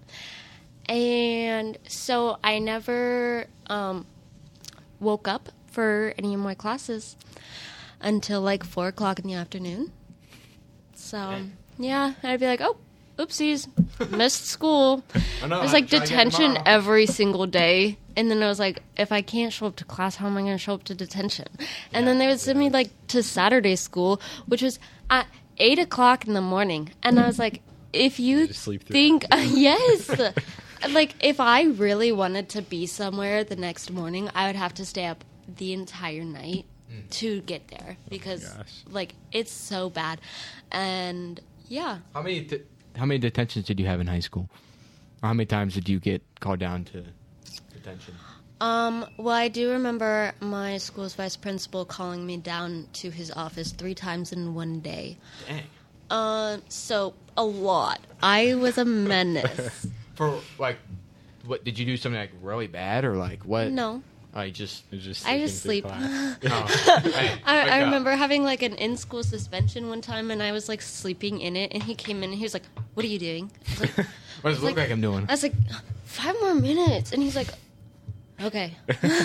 Speaker 4: And so I never um, woke up for any of my classes until like four o'clock in the afternoon. So, yeah, I'd be like, oh, oopsies, missed school.
Speaker 2: I know,
Speaker 4: There's
Speaker 2: I'm
Speaker 4: like
Speaker 2: trying to get
Speaker 4: detention
Speaker 2: tomorrow.
Speaker 4: every single day. And then I was like, if I can't show up to class, how am I going to show up to detention? And then they would send me like to Saturday school, which was at eight o'clock in the morning. And I was like, if you
Speaker 3: just sleep through
Speaker 4: think, yes. Like, if I really wanted to be somewhere the next morning, I would have to stay up the entire night to get there because,
Speaker 3: gosh.
Speaker 4: like, it's so bad. And, yeah.
Speaker 2: How many de- how many detentions did you have in high school? Or how many times did you get called down to detention?
Speaker 4: Um, well, I do remember my school's vice principal calling me down to his office three times in one day.
Speaker 2: Dang.
Speaker 4: Um, so, a lot. I was a menace.
Speaker 2: For like, what did you do? Something like really bad or like what?
Speaker 4: No.
Speaker 2: I just.
Speaker 3: It was just
Speaker 4: I just
Speaker 3: sleeping through
Speaker 4: sleep.
Speaker 3: class.
Speaker 2: Oh, hey,
Speaker 4: I,
Speaker 2: wake
Speaker 4: I
Speaker 2: up.
Speaker 4: remember having like an in-school suspension one time, and I was like sleeping in it, and he came in and he was like, "What are you doing?" I was like,
Speaker 2: What does it look
Speaker 4: like-
Speaker 2: like I'm doing?
Speaker 4: I was like, five more minutes, and he's like, "Okay."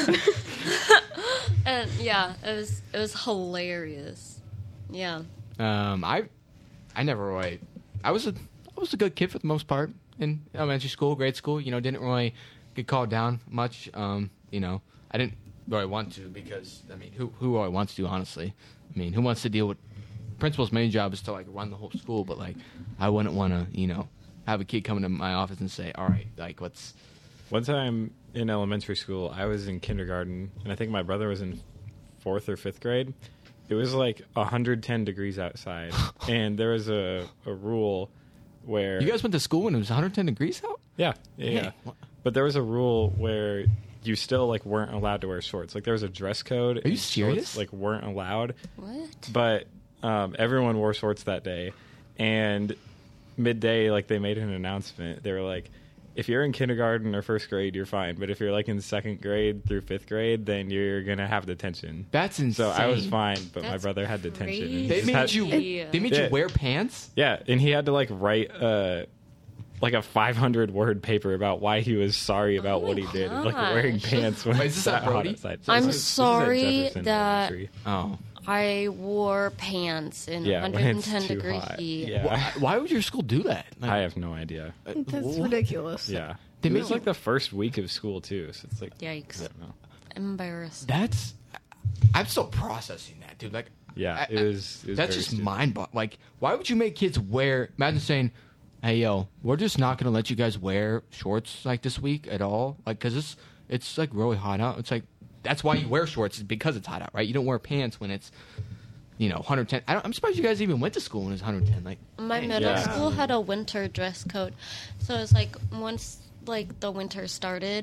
Speaker 4: And yeah, it was it was hilarious. Yeah.
Speaker 2: Um, I, I never really. I was a I was a good kid for the most part in elementary school, grade school. You know, didn't really get called down much. Um, you know, I didn't really want to because I mean, who who really wants to? Honestly, I mean, who wants to deal with principal's main job is to like run the whole school, but like, I wouldn't want to, you know, have a kid come into my office and say, "All right, like, let's."
Speaker 3: One time in elementary school, I was in kindergarten, and I think my brother was in fourth or fifth grade. It was like one hundred ten degrees outside, and there was a, a rule where...
Speaker 2: You guys went to school when it was one hundred ten degrees out?
Speaker 3: Yeah, yeah, yeah.
Speaker 2: Hey, what-
Speaker 3: But there was a rule where you still like weren't allowed to wear shorts. Like there was a dress code.
Speaker 2: Are you
Speaker 3: and
Speaker 2: serious?
Speaker 3: Shorts, like weren't allowed.
Speaker 4: What?
Speaker 3: But um, everyone wore shorts that day, and midday, like they made an announcement. They were like, if you're in kindergarten or first grade, you're fine. But if you're like in second grade through fifth grade, then you're gonna have detention.
Speaker 2: That's insane.
Speaker 3: So I was fine, but my
Speaker 4: That's
Speaker 3: brother had detention. and he
Speaker 2: They
Speaker 3: just
Speaker 2: made
Speaker 3: had-
Speaker 2: you.
Speaker 4: Yeah.
Speaker 2: They made
Speaker 3: Yeah.
Speaker 2: you wear pants.
Speaker 3: Yeah, and he had to like write uh like a five hundred word paper about why he was sorry about
Speaker 4: Oh
Speaker 3: what
Speaker 4: my
Speaker 3: he did, like wearing
Speaker 4: gosh.
Speaker 3: pants when
Speaker 2: Wait,
Speaker 3: it's
Speaker 2: is this at
Speaker 3: that hot
Speaker 2: Brody?
Speaker 3: outside.
Speaker 4: I'm
Speaker 3: This is- this is at
Speaker 4: sorry
Speaker 3: Jefferson
Speaker 4: that-
Speaker 3: Elementary.
Speaker 2: Oh.
Speaker 4: I wore pants in
Speaker 3: Yeah, when it's
Speaker 4: one hundred ten
Speaker 3: too
Speaker 4: degree
Speaker 3: hot.
Speaker 4: heat.
Speaker 3: Yeah.
Speaker 2: Why, why would your school do that? Like,
Speaker 3: I have no idea.
Speaker 1: That's
Speaker 2: what?
Speaker 1: ridiculous.
Speaker 3: Yeah,
Speaker 2: They
Speaker 3: it
Speaker 2: make
Speaker 3: was
Speaker 2: you-
Speaker 3: like the first week of school too, so it's like
Speaker 4: Yikes.
Speaker 3: I don't know.
Speaker 4: Embarrassed.
Speaker 2: That's. I'm still processing that, dude. Like,
Speaker 3: Yeah,
Speaker 2: I-
Speaker 3: it was. It was
Speaker 2: that's
Speaker 3: very
Speaker 2: just
Speaker 3: stupid.
Speaker 2: mind boggling. Like, why would you make kids wear? Imagine saying, "Hey, yo, we're just not gonna let you guys wear shorts like this week at all, like, cause it's it's like really hot out. It's like that's why you wear shorts is because it's hot out, right? You don't wear pants when it's, you know, one hundred ten. I don't, I'm surprised you guys even went to school when it was one hundred ten. Like,
Speaker 4: My
Speaker 2: dang.
Speaker 4: middle
Speaker 3: Yeah.
Speaker 4: school had a winter dress code, so it's like once like the winter started,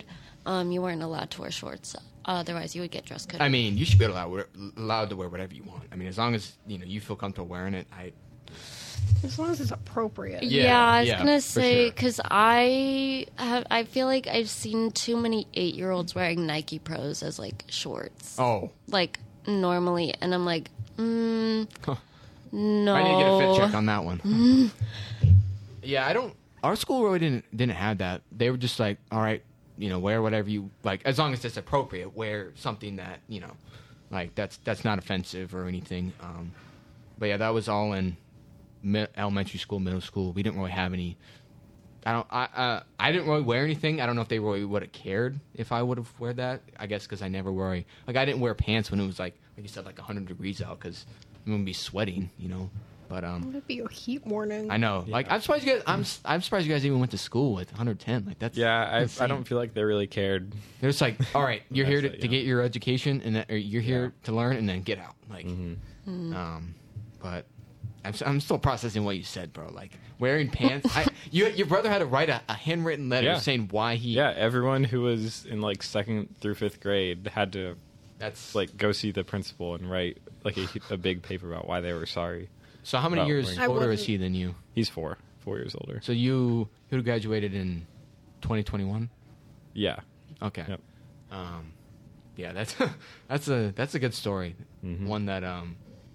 Speaker 4: um, you weren't allowed to wear shorts. Otherwise, you would get dress code.
Speaker 2: I mean, you should be allowed allowed to wear whatever you want. I mean, as long as you know you feel comfortable wearing it. I
Speaker 1: As long as it's appropriate.
Speaker 2: Yeah,
Speaker 4: Yeah, I was
Speaker 2: yeah,
Speaker 4: gonna
Speaker 2: for
Speaker 4: say
Speaker 2: sure.
Speaker 4: because I have, I feel like I've seen too many eight year olds wearing Nike Pros as like shorts,
Speaker 2: oh,
Speaker 4: like normally, and I'm like, mm, no.
Speaker 2: I need to get a fit check on that one. Yeah, I don't. Our school really didn't didn't have that. They were just like, all right, you know, wear whatever you like, as long as it's appropriate. Wear something that you know, like that's that's not offensive or anything. Um, but yeah, that was all in mi- elementary school, middle school. We didn't really have any. I don't. I uh, I didn't really wear anything. I don't know if they really would have cared if I would have wear that. I guess because I never wear like I didn't wear pants when it was like like you said like one hundred degrees out because I'm gonna be sweating, you know. But um.
Speaker 1: That'd be a heat warning.
Speaker 2: I know. Like, I'm surprised you guys. I'm I'm surprised you guys even went to school with one hundred ten. Like, that's
Speaker 3: Yeah, I, I
Speaker 2: insane.
Speaker 3: don't feel like they really cared.
Speaker 2: They're just like, all right, you're here to,
Speaker 3: That's it,
Speaker 2: to
Speaker 3: yeah.
Speaker 2: get your education, and then, or you're here
Speaker 3: Yeah.
Speaker 2: to learn, and then get out. Like,
Speaker 3: Mm-hmm.
Speaker 2: um, but I'm s- I'm still processing what you said, bro. Like wearing pants. I you your brother had to write a, a handwritten letter
Speaker 3: Yeah.
Speaker 2: saying why he.
Speaker 3: Yeah, everyone who was in like second through fifth grade had to
Speaker 2: That's
Speaker 3: like go see the principal and write like a, a big paper about why they were sorry.
Speaker 2: So how many
Speaker 3: about
Speaker 2: years
Speaker 3: wearing-
Speaker 1: I
Speaker 2: older is
Speaker 1: wasn't-
Speaker 2: he than you?
Speaker 3: He's four, four years older.
Speaker 2: So you you graduated in twenty twenty-one.
Speaker 3: Yeah.
Speaker 2: Okay.
Speaker 3: Yep.
Speaker 2: Um, yeah, that's that's a that's a good story.
Speaker 3: Mhm.
Speaker 2: One that um,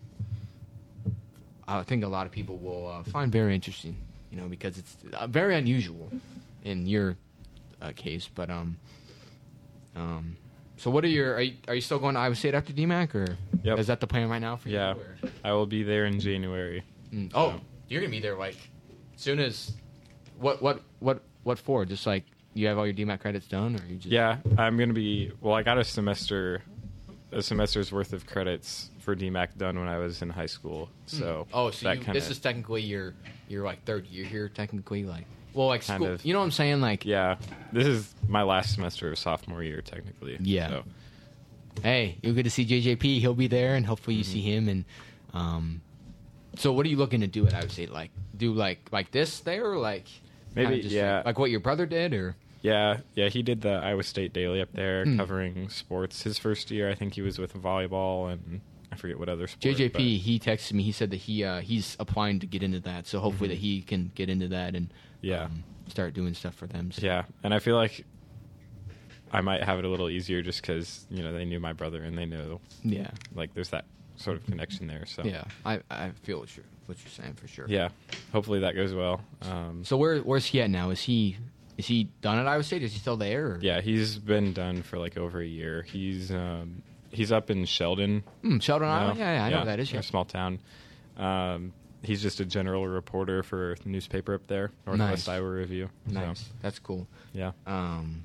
Speaker 2: I think a lot of people will uh, find very interesting. You know, because it's uh, very unusual in your uh, case. But um, um, so what are your are you, are you still going to Iowa State after D MAC or
Speaker 3: Yep.
Speaker 2: is that the plan right now for
Speaker 3: Yeah.
Speaker 2: you? or-
Speaker 3: I will be there in January.
Speaker 2: Mm. Oh,
Speaker 3: So-
Speaker 2: you're gonna be there like soon as what what what what for? Just like you have all your D MAC credits done, or you just
Speaker 3: Yeah, I'm gonna be. Well, I got a semester, a semester's worth of credits for D MAC done when I was in high school. So
Speaker 2: Oh, so
Speaker 3: that
Speaker 2: you,
Speaker 3: kinda,
Speaker 2: this is technically your your like third year here, technically, like well, like
Speaker 3: Kind
Speaker 2: school.
Speaker 3: of.
Speaker 2: You know what I'm saying? Like,
Speaker 3: yeah. This is my last semester of sophomore year, technically.
Speaker 2: Yeah.
Speaker 3: So,
Speaker 2: hey, you'll get to see J J P. He'll be there, and hopefully you
Speaker 3: Mm-hmm.
Speaker 2: see him. And um, so what are you looking to do at Iowa State? Like, do like like this there, or like
Speaker 3: Maybe,
Speaker 2: kinda just
Speaker 3: yeah.
Speaker 2: like, like what your brother did, or
Speaker 3: yeah, yeah. He did the Iowa State Daily up there,
Speaker 2: Hmm.
Speaker 3: covering sports. His first year, I think he was with volleyball and I forget what other sport.
Speaker 2: J J P.
Speaker 3: but-
Speaker 2: He texted me. He said that he uh, he's applying to get into that. So hopefully
Speaker 3: Mhm.
Speaker 2: that he can get into that and
Speaker 3: Yeah.
Speaker 2: um, start doing stuff for them. So.
Speaker 3: Yeah, and I feel like I might have it a little easier just because you know they knew my brother and they know
Speaker 2: yeah,
Speaker 3: like there's that sort of connection there. So
Speaker 2: yeah. I I feel what you're what you're saying for sure.
Speaker 3: yeah. Hopefully that goes well. Um,
Speaker 2: So where where's he at now? Is he is he done at Iowa State? Is he still there? Or?
Speaker 3: yeah, he's been done for like over a year. He's um, he's up in Sheldon.
Speaker 2: Hmm, Sheldon,
Speaker 3: you
Speaker 2: Iowa.
Speaker 3: know?
Speaker 2: Yeah, yeah, I know where that is.
Speaker 3: a
Speaker 2: Yeah.
Speaker 3: small town. Um, he's just a general reporter for a newspaper up there, Northwest
Speaker 2: Nice.
Speaker 3: Iowa Review. So,
Speaker 2: Nice. That's cool.
Speaker 3: yeah.
Speaker 2: Um.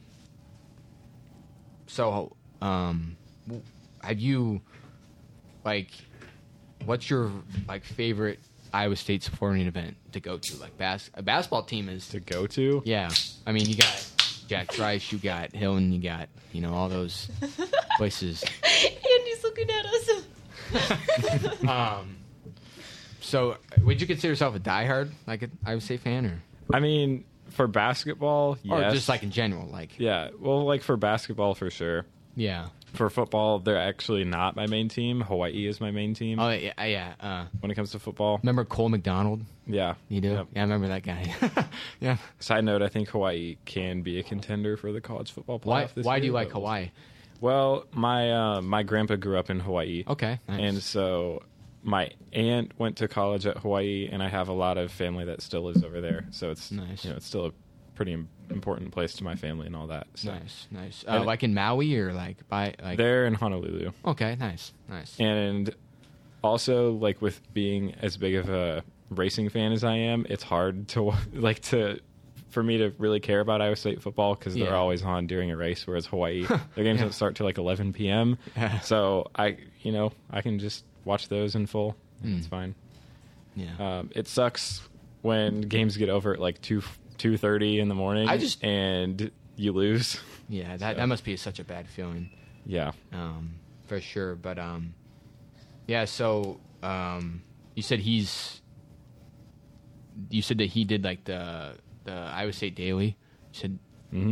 Speaker 2: So, um, w- have you like, what's your like favorite Iowa State sporting event to go to? Like bas- a basketball team is.
Speaker 3: To go to.
Speaker 2: Yeah, I mean you got Jack Trice, you got Hill, and you got you know all those places.
Speaker 4: Andy's looking at us.
Speaker 2: Um. So, would you consider yourself a diehard, like an Iowa State fan, or
Speaker 3: I mean, for basketball, yes.
Speaker 2: or just like in general, like
Speaker 3: Yeah, well, like for basketball for sure.
Speaker 2: yeah.
Speaker 3: For football, they're actually not my main team. Hawaii is my main team
Speaker 2: Oh yeah, yeah. Uh,
Speaker 3: when it comes to football.
Speaker 2: remember Cole McDonald?
Speaker 3: Yeah,
Speaker 2: You do?
Speaker 3: Yep.
Speaker 2: Yeah, I remember that guy. yeah.
Speaker 3: Side note: I think Hawaii can be a contender for the college football playoff.
Speaker 2: Why?
Speaker 3: This
Speaker 2: Why
Speaker 3: year,
Speaker 2: do you like
Speaker 3: but we'll
Speaker 2: Hawaii?
Speaker 3: see. Well, my uh, my grandpa grew up in Hawaii.
Speaker 2: Okay, nice.
Speaker 3: And so my aunt went to college at Hawaii, and I have a lot of family that still lives over there. So it's
Speaker 2: Nice.
Speaker 3: you know it's still a pretty im- important place to my family and all that. So
Speaker 2: Nice, nice. Uh,
Speaker 3: And it-
Speaker 2: like in Maui or like by like.
Speaker 3: they're in Honolulu.
Speaker 2: Okay, nice, nice.
Speaker 3: And also, like with being as big of a racing fan as I am, it's hard to like to for me to really care about Iowa State football because they're
Speaker 2: Yeah.
Speaker 3: always on during a race. Whereas Hawaii, their games
Speaker 2: Yeah.
Speaker 3: don't start till like eleven p.m. So I, you know, I can just watch those in full. And
Speaker 2: Mm.
Speaker 3: It's fine.
Speaker 2: yeah.
Speaker 3: Um, it sucks when games get over at like two two thirty in the morning.
Speaker 2: I just-
Speaker 3: and you lose.
Speaker 2: yeah, that
Speaker 3: so-
Speaker 2: that must be such a bad feeling.
Speaker 3: Yeah.
Speaker 2: Um, for sure. But um, yeah. So um, you said he's. You said that he did like the the Iowa State Daily. You said
Speaker 3: hmm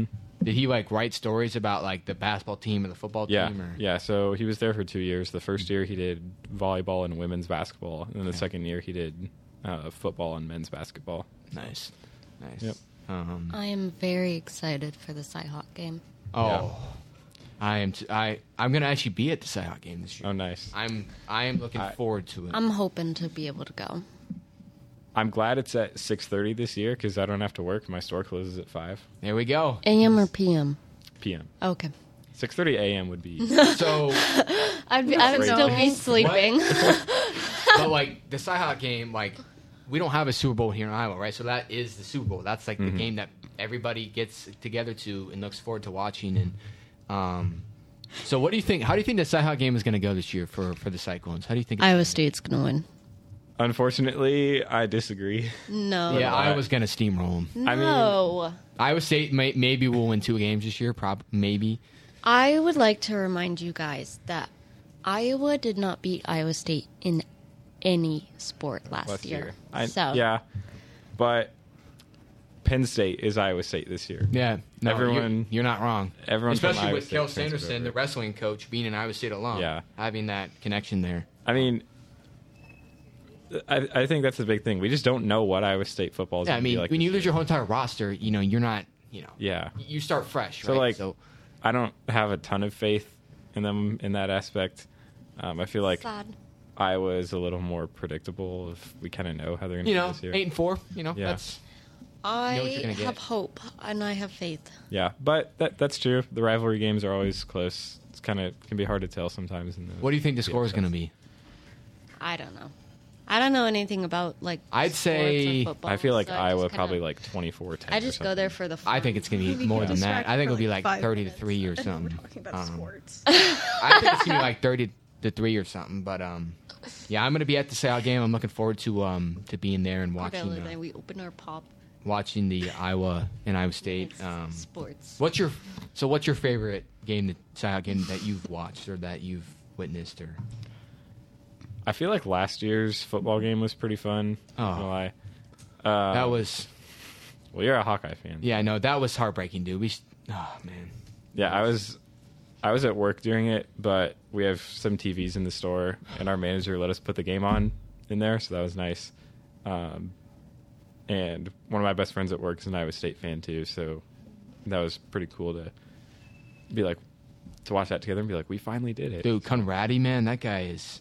Speaker 2: Did he like write stories about like the basketball team or the football
Speaker 3: Yeah,
Speaker 2: team? Or?
Speaker 3: yeah. So he was there for two years. The first year he did volleyball and women's basketball, and then the
Speaker 2: Okay.
Speaker 3: second year he did uh, football and men's basketball.
Speaker 2: Nice, nice.
Speaker 3: Yep.
Speaker 2: Um,
Speaker 4: I am very excited for the Cyhawk game.
Speaker 2: oh,
Speaker 3: Yeah.
Speaker 2: I am. T- I I'm gonna actually be at the Cyhawk game this year.
Speaker 3: Oh, nice.
Speaker 2: I'm I am looking
Speaker 3: I-
Speaker 2: forward to it.
Speaker 4: I'm hoping to be able to go.
Speaker 3: I'm glad it's at six thirty this year because I don't have to work. My store closes at five
Speaker 2: there we go.
Speaker 4: A M or P M?
Speaker 3: p m.
Speaker 4: Okay.
Speaker 3: six thirty a m would be.
Speaker 2: So,
Speaker 4: I'd, be, I would
Speaker 3: Great.
Speaker 4: still be sleeping.
Speaker 2: but like the Cyhawk game, like we don't have a Super Bowl here in Iowa, right? So that is the Super Bowl. That's like
Speaker 3: Mhm.
Speaker 2: the game that everybody gets together to and looks forward to watching. And um, so, what do you think? How do you think the Cyhawk game is going to go this year for for the Cyclones? How do you think? it's
Speaker 4: Iowa
Speaker 2: gonna
Speaker 4: State's going to win.
Speaker 3: Unfortunately, I disagree.
Speaker 4: No.
Speaker 2: go? Yeah,
Speaker 3: What?
Speaker 2: Iowa's going to steamroll them.
Speaker 3: I mean-
Speaker 4: No.
Speaker 2: Iowa State may, maybe will win two games this year. Prob maybe.
Speaker 4: I would like to remind you guys that Iowa did not beat Iowa State in any sport last,
Speaker 3: Last
Speaker 4: year.
Speaker 3: year. I,
Speaker 4: so
Speaker 3: Yeah, but Penn State is Iowa State this year.
Speaker 2: Yeah, no,
Speaker 3: Everyone-
Speaker 2: You're, you're not wrong.
Speaker 3: everyone from
Speaker 2: especially
Speaker 3: Iowa
Speaker 2: with
Speaker 3: State
Speaker 2: Kel
Speaker 3: transferred
Speaker 2: Sanderson,
Speaker 3: over.
Speaker 2: the wrestling coach, being an Iowa State alum.
Speaker 3: Yeah.
Speaker 2: having that connection there.
Speaker 3: I mean, I, I think that's the big thing. We just don't know what Iowa State football is
Speaker 2: Yeah, I
Speaker 3: going to
Speaker 2: mean,
Speaker 3: be like.
Speaker 2: when
Speaker 3: this
Speaker 2: you lose
Speaker 3: year.
Speaker 2: your whole entire roster, you know, you're not, you know,
Speaker 3: Yeah.
Speaker 2: you start fresh,
Speaker 3: So,
Speaker 2: right?
Speaker 3: like-
Speaker 2: so
Speaker 3: I don't have a ton of faith in them in that aspect. Um, I feel like
Speaker 4: sad.
Speaker 3: Iowa is a little more predictable if we kind of know how they're going to
Speaker 2: you
Speaker 3: do
Speaker 2: know,
Speaker 3: this year.
Speaker 2: eight and four. You know,
Speaker 3: Yeah.
Speaker 2: that's
Speaker 4: I
Speaker 2: know what you're gonna
Speaker 4: have
Speaker 2: get.
Speaker 4: hope and I have faith.
Speaker 3: Yeah, but that that's true. The rivalry games are always close. It's kind of can be hard to tell sometimes. In the,
Speaker 2: what do you think the score is going to be?
Speaker 4: I don't know. I don't know anything about like.
Speaker 2: I'd
Speaker 4: sports
Speaker 2: say-
Speaker 4: or football,
Speaker 3: I feel like
Speaker 4: so I
Speaker 3: Iowa
Speaker 4: just kinda-
Speaker 3: probably like twenty-four ten.
Speaker 4: I just go there for the. Fun.
Speaker 2: I think it's going to be
Speaker 1: We
Speaker 2: more
Speaker 1: get
Speaker 2: than that.
Speaker 1: distracted
Speaker 2: I think
Speaker 1: for
Speaker 2: it'll be
Speaker 1: like
Speaker 2: like
Speaker 1: five
Speaker 2: thirty to
Speaker 1: minutes,
Speaker 2: three or
Speaker 1: and then
Speaker 2: something.
Speaker 1: We're talking about
Speaker 2: Um,
Speaker 1: sports.
Speaker 2: I think it's going to be like thirty to three or something. But um, yeah, I'm going to be at the Sale game. I'm looking forward to um to being there and watching
Speaker 4: Cordella,
Speaker 2: uh,
Speaker 4: then we open our pop
Speaker 2: watching the Iowa and Iowa State. Um,
Speaker 4: sports.
Speaker 2: what's your so what's your favorite game that Cy game that you've watched or that you've witnessed or?
Speaker 3: I feel like last year's football game was pretty fun. Not gonna
Speaker 2: Oh.
Speaker 3: lie. Uh,
Speaker 2: That was
Speaker 3: well. You're a Hawkeye fan.
Speaker 2: yeah, no, that was heartbreaking, dude. We s- oh man.
Speaker 3: Yeah, I was. I was at work during it, but we have some T Vs in the store, and our manager let us put the game on in there, so that was nice. Um, and one of my best friends at work is an Iowa State fan too, so that was pretty cool to be like to watch that together and be like, we finally did it.
Speaker 2: Dude, Conradi, man, that guy is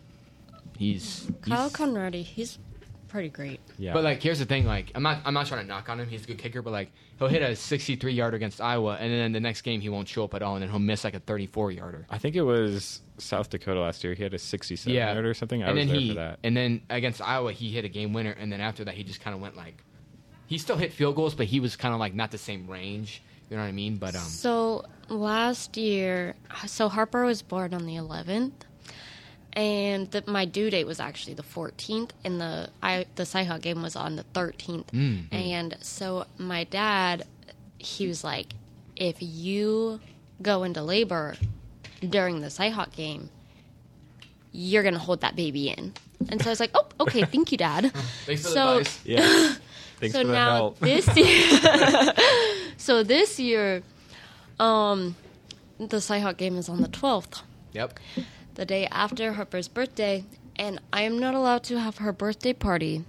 Speaker 2: he's,
Speaker 4: Kyle
Speaker 2: he's
Speaker 4: Conradi, he's pretty great.
Speaker 3: Yeah,
Speaker 2: But like, here's the thing: like, I'm not, I'm not trying to knock on him. He's a good kicker, but like, he'll hit a sixty-three yarder against Iowa, and then the next game he won't show up at all, and then he'll miss like a thirty-four yarder.
Speaker 3: I think it was South Dakota last year. He had a sixty-seven
Speaker 2: Yeah,
Speaker 3: yarder or something. I
Speaker 2: and
Speaker 3: was
Speaker 2: then
Speaker 3: there
Speaker 2: he,
Speaker 3: for that.
Speaker 2: and then against Iowa, he hit a game winner, and then after that, he just kind of went like, he still hit field goals, but he was kind of like not the same range. You know what I mean? But um,
Speaker 4: So last year, so Harper was born on the eleventh, and the, my due date was actually the fourteenth, and the I, the Cyhawk game was on the thirteenth.
Speaker 2: Mm.
Speaker 4: And so my dad, he was like, if you go into labor during the Cyhawk game, you're gonna hold that baby in. And so I was like, oh, okay, thank you, Dad.
Speaker 2: thanks for
Speaker 4: So-
Speaker 2: the advice.
Speaker 3: Yeah. Thanks
Speaker 4: so
Speaker 3: for the
Speaker 4: now
Speaker 3: help.
Speaker 4: this year, so this year, um, the Cyhawk game is on the twelfth,
Speaker 2: Yep.
Speaker 4: the day after Harper's birthday, and I am not allowed to have her birthday party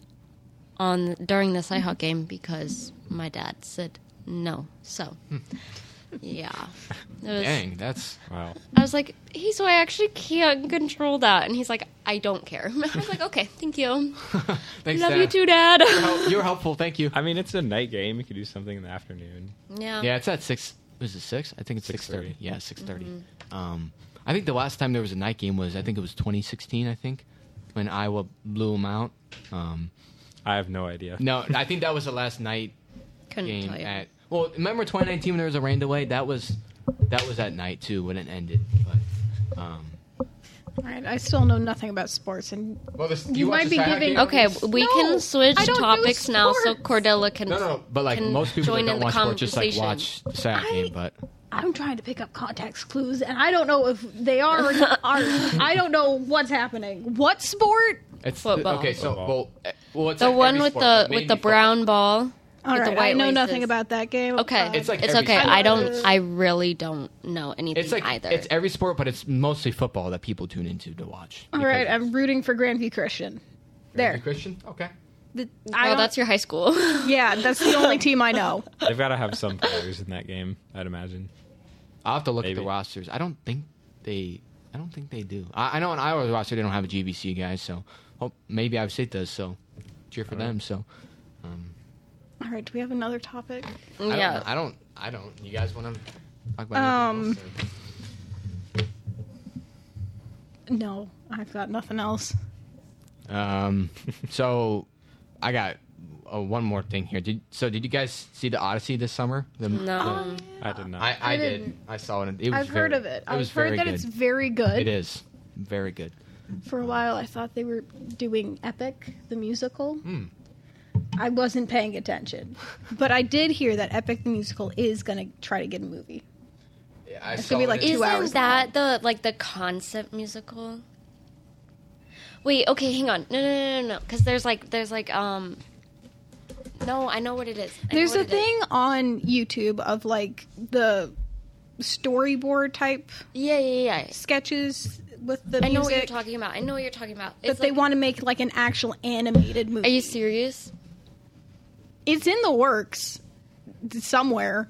Speaker 4: on during the Cyhawk game because my dad said no. So, yeah, it was,
Speaker 2: Dang, that's
Speaker 3: Wow.
Speaker 4: I was like, he, so I actually can't control that, and he's like, I don't care. I was like, okay, thank you,
Speaker 2: thanks.
Speaker 4: love
Speaker 2: Dad.
Speaker 4: you too, Dad.
Speaker 2: You're hel- You're helpful. Thank you.
Speaker 3: I mean, it's a night game. You could do something in the afternoon.
Speaker 4: yeah,
Speaker 2: Yeah, it's at six. Was it six? I think it's six thirty.
Speaker 3: six thirty.
Speaker 2: Yeah, six thirty.
Speaker 4: Mm-hmm.
Speaker 2: Um, I think the last time there was a night game was I think it was twenty sixteen. I think when Iowa blew them out. Um,
Speaker 3: I have no idea.
Speaker 2: no, I think that was the last night
Speaker 4: couldn't
Speaker 2: game
Speaker 4: tell you.
Speaker 2: at. Well, remember twenty nineteen when there was a rain delay? That was that was at night too when it ended. But um,
Speaker 1: All right, I still know nothing about sports, and
Speaker 2: well, this,
Speaker 1: You might be giving-
Speaker 4: Okay, we
Speaker 1: No,
Speaker 4: can switch
Speaker 1: I don't do
Speaker 4: topics now, so
Speaker 1: sports.
Speaker 4: Cordella can.
Speaker 2: No, no, no. But like
Speaker 4: can
Speaker 2: most people that
Speaker 4: join
Speaker 2: don't
Speaker 4: in the
Speaker 2: watch sports just like
Speaker 4: conversation.
Speaker 2: watch the Sac
Speaker 1: I-
Speaker 2: game. But
Speaker 1: I'm trying to pick up context clues, and I don't know if they are or not. Are. I don't know what's happening. What sport?
Speaker 2: it's
Speaker 4: Football.
Speaker 2: okay. So
Speaker 3: Football.
Speaker 2: well, eh, well, it's
Speaker 4: The
Speaker 2: like
Speaker 4: one
Speaker 2: every
Speaker 4: with
Speaker 2: sport,
Speaker 4: the
Speaker 2: but
Speaker 4: with
Speaker 2: mainly
Speaker 4: the
Speaker 2: football.
Speaker 4: brown ball.
Speaker 1: All
Speaker 4: with
Speaker 1: right,
Speaker 4: the white
Speaker 1: I know
Speaker 4: laces.
Speaker 1: nothing about that game.
Speaker 4: Okay,
Speaker 1: Uh,
Speaker 2: It's like
Speaker 4: it's
Speaker 2: every
Speaker 4: okay.
Speaker 2: sport.
Speaker 4: I don't. I really don't know anything
Speaker 2: It's like
Speaker 4: either.
Speaker 2: it's every sport, but it's mostly football that people tune into to watch.
Speaker 1: all right, I'm rooting for Grandview Christian. There.
Speaker 2: Christian. Okay.
Speaker 1: The, I
Speaker 4: oh,
Speaker 1: don't-
Speaker 4: that's your high school.
Speaker 1: yeah, that's the only team I know.
Speaker 3: They've got to have some players in that game, I'd imagine.
Speaker 2: I'll have to look at
Speaker 3: Maybe.
Speaker 2: the rosters. I don't think they. I don't think they do. I, I know on Iowa's roster they don't have a G B C guy, so hope maybe Iowa State does. So cheer for
Speaker 3: All right.
Speaker 2: them. So um,
Speaker 1: All right, do we have another topic?
Speaker 2: I don't,
Speaker 4: yeah.
Speaker 2: I don't. I don't. You guys want to talk about
Speaker 1: Um,
Speaker 2: anything else,
Speaker 1: No, I've got nothing else.
Speaker 2: or- Um. So I got uh, one more thing here. Did so? Did you guys see the Odyssey this summer? The,
Speaker 4: No.
Speaker 3: I did not.
Speaker 2: I, I,
Speaker 1: I
Speaker 2: did.
Speaker 1: didn't.
Speaker 2: I saw it. It was
Speaker 1: I've
Speaker 2: very,
Speaker 1: heard of it.
Speaker 2: It was
Speaker 1: I've heard
Speaker 2: very
Speaker 1: that
Speaker 2: good.
Speaker 1: it's very good.
Speaker 2: It is very good.
Speaker 1: For a while, I thought they were doing Epic, the musical.
Speaker 2: Hmm.
Speaker 1: I wasn't paying attention. But I did hear that Epic, the musical, is going to try to get a movie.
Speaker 2: Yeah, I
Speaker 1: It's
Speaker 2: saw
Speaker 1: gonna be
Speaker 2: it
Speaker 1: like
Speaker 2: in-
Speaker 1: two
Speaker 4: Isn't
Speaker 1: hours
Speaker 4: that the like the concept musical? Wait, okay, hang on. No, no, no, no, no. Because there's like there's like um. No, I know what it is. I know
Speaker 1: There's
Speaker 4: what
Speaker 1: a
Speaker 4: it is.
Speaker 1: thing on YouTube of like the storyboard type
Speaker 4: Yeah, yeah, yeah.
Speaker 1: sketches with the
Speaker 4: I know what you're
Speaker 1: music
Speaker 4: talking about. I know what you're talking about.
Speaker 1: that
Speaker 4: It's
Speaker 1: they
Speaker 4: like-
Speaker 1: want to make like an actual animated movie.
Speaker 4: Are you serious?
Speaker 1: It's in the works somewhere.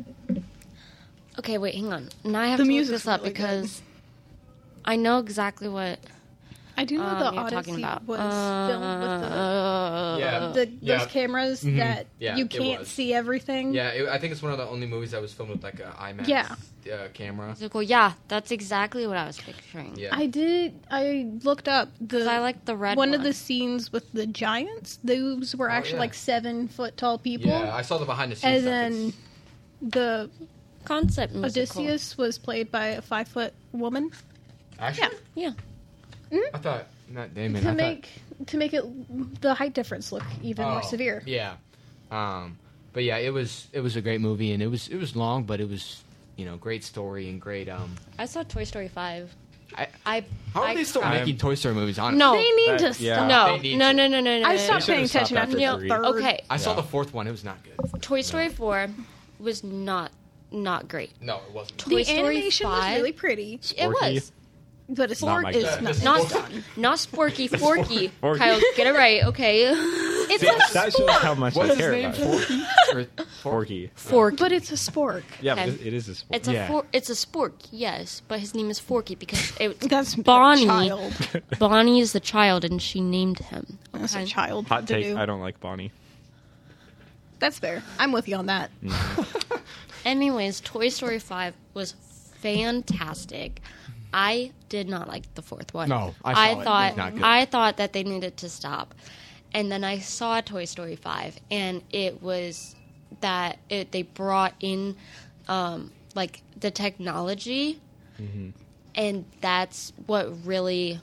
Speaker 4: Okay, wait, hang on. Now I have
Speaker 1: The
Speaker 4: to look
Speaker 1: music's
Speaker 4: this up
Speaker 1: really good.
Speaker 4: because I know exactly what
Speaker 1: I do know
Speaker 4: um,
Speaker 1: the
Speaker 4: you're
Speaker 1: Odyssey
Speaker 4: talking about.
Speaker 1: was
Speaker 4: Uh,
Speaker 1: filmed with the
Speaker 2: Yeah.
Speaker 1: the,
Speaker 2: Yeah.
Speaker 1: those cameras
Speaker 2: Mhm.
Speaker 1: that
Speaker 2: Yeah,
Speaker 1: you
Speaker 2: it
Speaker 1: can't
Speaker 2: was.
Speaker 1: see everything.
Speaker 2: Yeah, it, I think it's one of the only movies that was filmed with like a IMAX
Speaker 1: Yeah.
Speaker 2: uh, camera.
Speaker 4: musical. Yeah, that's exactly what I was picturing.
Speaker 2: Yeah.
Speaker 1: I did. I looked up the.
Speaker 4: 'Cause I like the red
Speaker 1: one
Speaker 4: one.
Speaker 1: of the scenes with the giants. Those were
Speaker 2: Oh,
Speaker 1: actually
Speaker 2: yeah.
Speaker 1: like seven foot tall people.
Speaker 2: Yeah, I saw the behind the scenes
Speaker 1: and
Speaker 2: stuff.
Speaker 1: then
Speaker 2: It's-
Speaker 1: the
Speaker 4: Concept musical.
Speaker 1: Odysseus was played by a five foot woman
Speaker 2: Actually,
Speaker 4: Yeah.
Speaker 2: I thought not Damon.
Speaker 1: to
Speaker 2: I
Speaker 1: make to make it the height difference look even
Speaker 2: thought,
Speaker 1: more
Speaker 2: oh,
Speaker 1: severe.
Speaker 2: Yeah, um, but yeah, it was it was a great movie, and it was it was long, but it was you know great story and great. Um,
Speaker 4: I saw Toy Story five.
Speaker 2: I,
Speaker 4: I
Speaker 2: how are
Speaker 4: I
Speaker 2: they still
Speaker 4: cried.
Speaker 2: making Toy Story movies? Honestly,
Speaker 4: No.
Speaker 1: They need
Speaker 3: That-
Speaker 1: to
Speaker 3: yeah.
Speaker 1: stop.
Speaker 4: No,
Speaker 2: They need
Speaker 4: no,
Speaker 2: to.
Speaker 4: no, no, no, no.
Speaker 1: I
Speaker 4: no,
Speaker 1: stopped
Speaker 3: They
Speaker 1: paying
Speaker 3: should've
Speaker 1: attention
Speaker 3: stopped
Speaker 1: after
Speaker 3: after
Speaker 1: the
Speaker 3: three.
Speaker 1: third.
Speaker 4: Okay,
Speaker 2: I saw
Speaker 3: Yeah.
Speaker 2: the fourth one. It was not good.
Speaker 4: Toy Story four was not not great.
Speaker 2: No, it wasn't.
Speaker 4: Toy
Speaker 1: The
Speaker 4: Story
Speaker 1: animation was
Speaker 4: five.
Speaker 1: really pretty,
Speaker 4: It
Speaker 3: Sporky.
Speaker 4: was
Speaker 1: but it's
Speaker 3: Not
Speaker 1: not.
Speaker 3: my
Speaker 1: It's
Speaker 3: kind.
Speaker 1: not.
Speaker 2: Yeah,
Speaker 4: not
Speaker 2: Forky.
Speaker 4: not Sporky, Forky.
Speaker 3: Forky.
Speaker 4: Kyle, get it right, okay?
Speaker 1: It's
Speaker 3: That,
Speaker 1: a
Speaker 3: that shows how much
Speaker 2: What's
Speaker 3: I
Speaker 2: his
Speaker 3: care
Speaker 2: name?
Speaker 3: about it.
Speaker 2: Forky? Or-
Speaker 3: Forky.
Speaker 4: Forky.
Speaker 1: but it's a spork.
Speaker 3: Yeah, but
Speaker 4: Okay.
Speaker 3: it- it is a sport.
Speaker 4: It's a
Speaker 2: Yeah.
Speaker 4: for, it's a spork, yes, but his name is Forky because it,
Speaker 1: That's
Speaker 4: Bonnie.
Speaker 1: a child.
Speaker 4: Bonnie is the child, and she named him.
Speaker 1: That's a
Speaker 4: okay?
Speaker 1: child.
Speaker 3: Hot
Speaker 1: to
Speaker 3: take,
Speaker 1: do.
Speaker 3: I don't like Bonnie.
Speaker 1: That's fair. I'm with you on that.
Speaker 4: Anyways, Toy Story five was fantastic. I did not like the fourth one.
Speaker 2: No, I saw it. It was
Speaker 4: thought
Speaker 2: not good.
Speaker 4: I thought that they needed to stop. And then I saw Toy Story five, and it was that it, they brought in um, like the technology, and that's what really.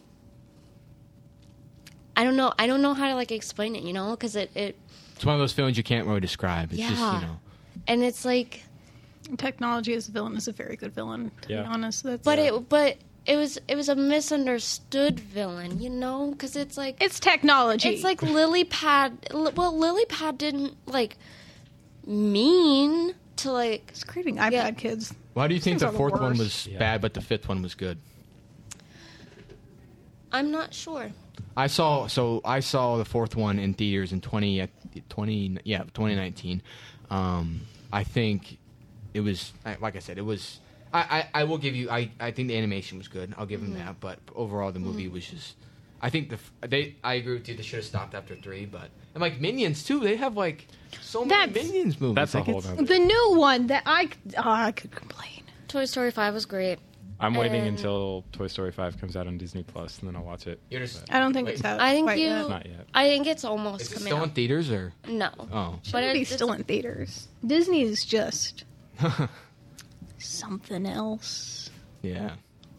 Speaker 4: I don't know. I don't know how to like explain it. You know, because it, it
Speaker 2: It's one of those feelings you can't really describe. It's just
Speaker 4: Yeah.
Speaker 2: you know.
Speaker 4: and it's like.
Speaker 1: Technology as a villain is a very good villain. To
Speaker 3: Yeah.
Speaker 1: be honest, that's
Speaker 4: But it, but it was, it was a misunderstood villain, you know, because it's like
Speaker 1: it's technology.
Speaker 4: it's like Lily Pad. li- Well, Lily Pad didn't like mean to like.
Speaker 1: it's creating iPad
Speaker 4: Yeah.
Speaker 1: kids.
Speaker 2: Why do you think
Speaker 1: Things
Speaker 2: the
Speaker 1: are the
Speaker 2: fourth one
Speaker 1: worst.
Speaker 2: was
Speaker 3: Yeah.
Speaker 2: bad, but the fifth one was good?
Speaker 4: I'm not sure.
Speaker 2: I saw so I saw the fourth one in theaters in twenty, twenty yeah twenty nineteen. Um, I think it was I- like I said it was. I, I, I will give you. I, I think the animation was good. I'll give them that. But overall, the movie was just. I think the f- they. I agree with you. They should have stopped after three. But and like Minions too. They have like so many
Speaker 1: That's-
Speaker 2: Minions movies.
Speaker 3: That's a
Speaker 2: like,
Speaker 3: whole
Speaker 2: it's-
Speaker 3: nother.
Speaker 1: The new one that I oh, I could complain.
Speaker 4: Toy Story five was great.
Speaker 3: I'm waiting
Speaker 4: And-
Speaker 3: until Toy Story five comes out on Disney Plus, and then I'll watch it.
Speaker 2: You're just-
Speaker 3: But
Speaker 1: I don't think
Speaker 2: Wait.
Speaker 1: it's out.
Speaker 4: I think
Speaker 1: quite
Speaker 4: you-
Speaker 1: yet.
Speaker 3: not yet.
Speaker 4: I think it's almost
Speaker 2: Is it
Speaker 4: coming
Speaker 2: still
Speaker 4: out.
Speaker 2: in theaters or?
Speaker 4: No,
Speaker 2: Oh.
Speaker 1: Should
Speaker 4: but
Speaker 1: be
Speaker 4: it's
Speaker 1: still in theaters. Disney is just something else.
Speaker 2: Yeah.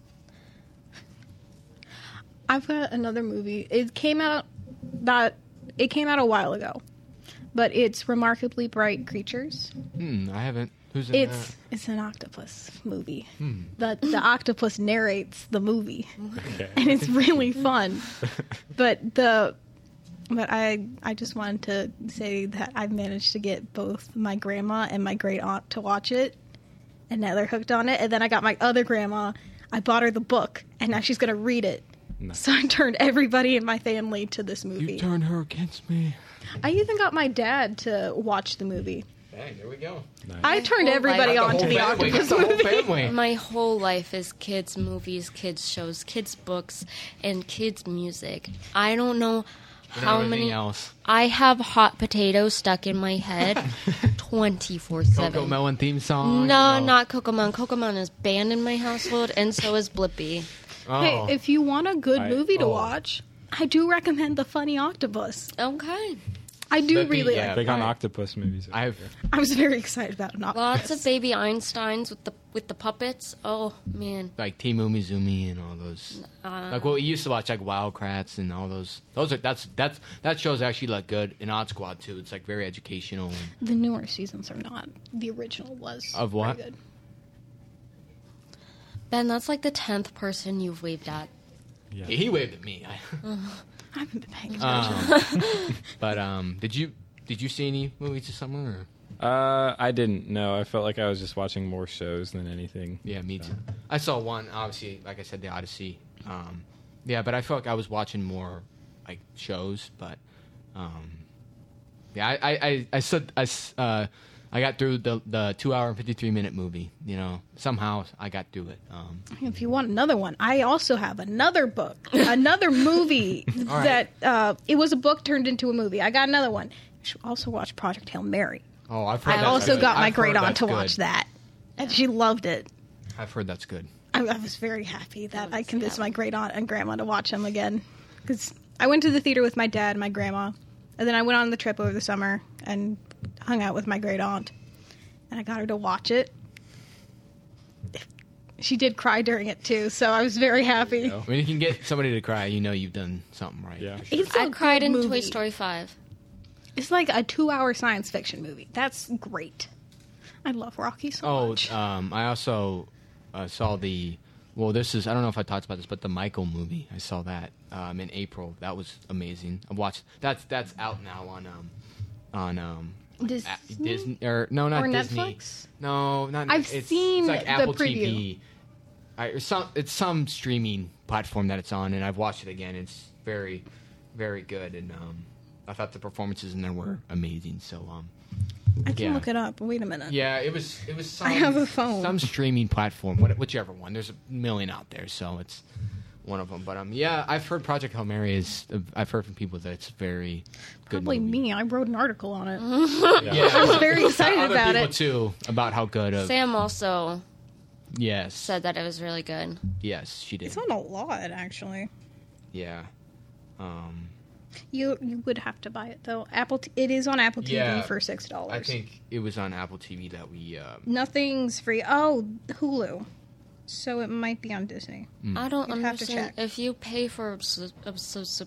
Speaker 1: I've got another movie. It came out that it came out a while ago, but it's Remarkably Bright Creatures.
Speaker 2: Hmm. I haven't. Who's in
Speaker 1: It's
Speaker 2: that?
Speaker 1: it's an octopus movie.
Speaker 2: Hmm.
Speaker 1: The the octopus narrates the movie,
Speaker 3: Okay.
Speaker 1: and it's really fun. But the But I, I just wanted to say that I've managed to get both my grandma and my great aunt to watch it, and now they're hooked on it. And then I got my other grandma. I bought her the book, and now she's going to read it.
Speaker 3: Nice.
Speaker 1: So I turned everybody in my family to this movie.
Speaker 2: You turned her against me.
Speaker 1: I even got my dad to watch the movie.
Speaker 2: Dang, there we go.
Speaker 3: Nice.
Speaker 1: I turned
Speaker 4: whole
Speaker 1: everybody
Speaker 4: life-
Speaker 1: on to the
Speaker 2: family.
Speaker 1: octopus
Speaker 2: The whole
Speaker 1: movie.
Speaker 2: family.
Speaker 4: My whole life is kids' movies, kids' shows, kids' books, and kids' music. I don't know
Speaker 2: And
Speaker 4: how
Speaker 2: everything
Speaker 4: many.
Speaker 2: else.
Speaker 4: I have Hot Potato stuck in my head twenty-four
Speaker 2: Coco
Speaker 4: seven.
Speaker 2: Melon theme song.
Speaker 4: No,
Speaker 2: you know.
Speaker 4: not Cocomelon. Cocomelon is banned in my household, and so is Blippi.
Speaker 2: Oh.
Speaker 1: Hey, if you want a good
Speaker 3: I-
Speaker 1: movie to
Speaker 2: oh.
Speaker 1: watch, I do recommend The Funny Octopus.
Speaker 4: Okay.
Speaker 1: I do
Speaker 2: But the-
Speaker 1: really
Speaker 2: yeah.
Speaker 1: like
Speaker 3: Big on
Speaker 2: I-
Speaker 3: octopus movies. over
Speaker 2: I've
Speaker 3: here.
Speaker 1: I was very excited about an octopus.
Speaker 4: Lots of baby Einsteins with the with the puppets. Oh man.
Speaker 2: like Team Umizoomi and all those.
Speaker 4: Uh,
Speaker 2: Like what we used to watch, like Wildcrats and all those. Those are that's that's that show's actually like good. And Odd Squad too. It's like very educational. And,
Speaker 1: The newer seasons are not. The original was
Speaker 2: Of what?
Speaker 1: pretty good.
Speaker 4: Ben, that's like the tenth person you've waved at.
Speaker 3: Yeah.
Speaker 2: he, he waved at me. I-
Speaker 1: I haven't been paying attention.
Speaker 2: um, but um, did you did you see any movies this summer? Or?
Speaker 3: Uh, I didn't know. I felt like I was just watching more shows than anything.
Speaker 2: Yeah, me
Speaker 3: So.
Speaker 2: too. I saw one, obviously, like I said, The Odyssey. Um, yeah, but I felt like I was watching more like shows. But um, yeah, I I I, I said I s- uh, I got through the the two hour and fifty three minute movie. You know, somehow I got through it. Um,
Speaker 1: If you want another one, I also have another book, another movie
Speaker 2: right.
Speaker 1: that uh, it was a book turned into a movie. I got another one. You should also watch Project Hail Mary.
Speaker 2: oh, I've heard
Speaker 1: I
Speaker 2: that's
Speaker 1: also
Speaker 2: good.
Speaker 1: got my
Speaker 2: I've
Speaker 1: great
Speaker 2: heard
Speaker 1: aunt to
Speaker 2: that's
Speaker 1: watch
Speaker 2: good.
Speaker 1: that, and she loved it.
Speaker 2: I've heard that's good.
Speaker 1: I, I was very happy that I
Speaker 4: was-
Speaker 1: convinced
Speaker 4: yeah.
Speaker 1: my great aunt and grandma to watch them again. Because I went to the theater with my dad and my grandma, and then I went on the trip over the summer and hung out with my great aunt, and I got her to watch it. She did cry during it too, so I was very happy.
Speaker 3: go.
Speaker 2: When you can get somebody to cry, you know you've done something right.
Speaker 3: Yeah.
Speaker 2: for sure.
Speaker 1: It's a
Speaker 4: I cried
Speaker 1: good
Speaker 4: in
Speaker 1: movie.
Speaker 4: Toy Story five.
Speaker 1: It's like a two-hour science fiction movie. That's great. I love Rocky so
Speaker 2: Oh,
Speaker 1: much.
Speaker 2: um, I also uh, saw the. Well, this is I don't know if I talked about this, but the Michael movie. I saw that um, in April. That was amazing. I watched. That's that's out now on um on um
Speaker 1: Disney?
Speaker 2: a- Disney or no not
Speaker 1: Or
Speaker 2: Disney.
Speaker 1: Netflix?
Speaker 2: No, not.
Speaker 1: I've
Speaker 2: it's,
Speaker 1: seen
Speaker 2: it's like
Speaker 1: the
Speaker 2: Apple
Speaker 1: preview.
Speaker 2: T V. I, or some it's some streaming platform that it's on, and I've watched it again. It's very, very good, and um, I thought the performances in there were amazing. So um,
Speaker 1: I can
Speaker 2: yeah.
Speaker 1: look it up. Wait a minute.
Speaker 2: yeah, it was. It was. Some,
Speaker 1: I have a phone.
Speaker 2: Some streaming platform, what- whichever one. There's a million out there, so it's one of them. But um, yeah, I've heard Project Hail Mary is. I've heard from people that it's very good.
Speaker 1: Probably
Speaker 2: movie.
Speaker 1: me. I wrote an article on it.
Speaker 2: Yeah,
Speaker 1: I was very excited
Speaker 2: other
Speaker 1: about
Speaker 2: people
Speaker 1: it.
Speaker 2: too about how good of.
Speaker 4: Sam also
Speaker 2: Yes,
Speaker 4: said that it was really good.
Speaker 2: yes, she did.
Speaker 1: It's on a lot, actually.
Speaker 2: Yeah. Um,
Speaker 1: You you would have to buy it though. Apple. T- it is on Apple T V
Speaker 2: Yeah,
Speaker 1: for six dollars.
Speaker 2: I think it was on Apple T V that we. Uh,
Speaker 1: Nothing's free. Oh, Hulu. So it might be on Disney.
Speaker 4: I don't
Speaker 1: You'd have to
Speaker 4: understand.
Speaker 1: check.
Speaker 4: If you pay for a sub- a sub- sub-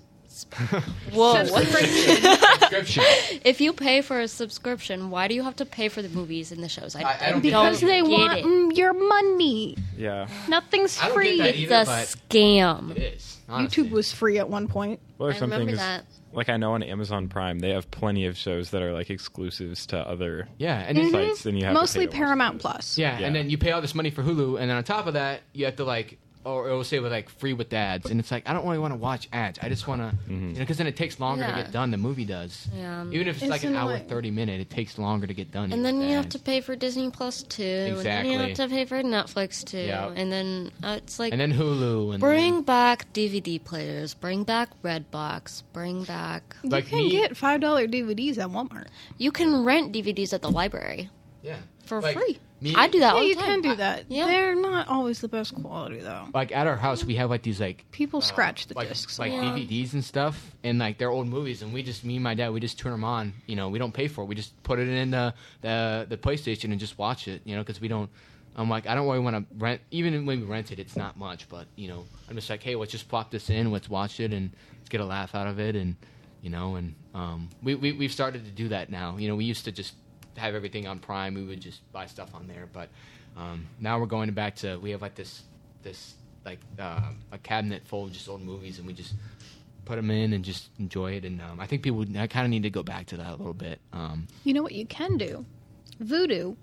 Speaker 4: whoa,
Speaker 2: subscription.
Speaker 4: if you pay for a subscription, why do you have to pay for the movies and the shows? I,
Speaker 2: I- I don't
Speaker 1: Because
Speaker 2: get
Speaker 1: they
Speaker 4: get
Speaker 1: want
Speaker 4: it.
Speaker 1: mm, your money.
Speaker 3: Yeah.
Speaker 1: Nothing's
Speaker 2: I don't
Speaker 1: free.
Speaker 2: get that
Speaker 4: It's
Speaker 2: either,
Speaker 4: a
Speaker 2: but
Speaker 4: scam.
Speaker 2: it is. Honestly.
Speaker 1: YouTube was free at one point.
Speaker 3: Well,
Speaker 4: I
Speaker 3: there's some
Speaker 4: remember
Speaker 3: things
Speaker 4: that.
Speaker 3: like I know on Amazon Prime they have plenty of shows that are like exclusives to other
Speaker 2: Yeah, and it's like.
Speaker 3: sites, and you have
Speaker 1: Mostly
Speaker 3: to pay to watch
Speaker 1: Paramount
Speaker 3: those.
Speaker 1: Plus.
Speaker 2: Yeah,
Speaker 3: Yeah.
Speaker 2: and then you pay all this money for Hulu, and then on top of that, you have to like, or it will say with like free with ads, and it's like I don't really want to watch ads. I just want to, you know, because then it takes longer to
Speaker 4: Yeah.
Speaker 2: get done. The movie does.
Speaker 4: Yeah.
Speaker 2: Even if it's,
Speaker 1: It's
Speaker 2: like an hour
Speaker 1: annoying.
Speaker 2: thirty minute, it takes longer to get done.
Speaker 4: And then
Speaker 2: with
Speaker 4: you have
Speaker 2: ads.
Speaker 4: to pay for Disney Plus too, and then you
Speaker 2: Exactly.
Speaker 4: have to pay for Netflix too,
Speaker 2: Yep.
Speaker 4: and then uh, it's like
Speaker 2: and then Hulu, and
Speaker 4: bring
Speaker 2: then,
Speaker 4: back D V D players, bring back Redbox, bring back.
Speaker 2: Like
Speaker 1: you can
Speaker 2: me-
Speaker 1: get five dollar D V Ds at Walmart.
Speaker 4: You can rent D V Ds at the library
Speaker 2: yeah,
Speaker 4: for
Speaker 2: Like,
Speaker 4: free.
Speaker 2: me-
Speaker 4: I do that
Speaker 1: Yeah,
Speaker 4: all the
Speaker 1: you
Speaker 4: time.
Speaker 1: can do that.
Speaker 4: Yeah.
Speaker 1: They're not always the best quality though.
Speaker 2: Like at our house, we have like these like
Speaker 1: People scratch the
Speaker 2: like,
Speaker 1: discs.
Speaker 2: like
Speaker 1: a lot.
Speaker 2: D V Ds and stuff, and like they're old movies, and we just me and my dad we just turn them on. You know, we don't pay for it. We just put it in the the, the PlayStation and just watch it. You know, because we don't. I'm like I don't really want to rent. Even when we rent it, it's not much, but you know, I'm just like, hey, let's just plop this in, let's watch it, and let's get a laugh out of it, and you know, and um, we we we've started to do that now. You know, we used to just have everything on Prime. We would just buy stuff on there, but um, now we're going back to we have like this this like uh, a cabinet full of just old movies, and we just put them in and just enjoy it. And um, I think people, I kind of need to go back to that a little bit. Um,
Speaker 1: You know what you can do? Voodoo,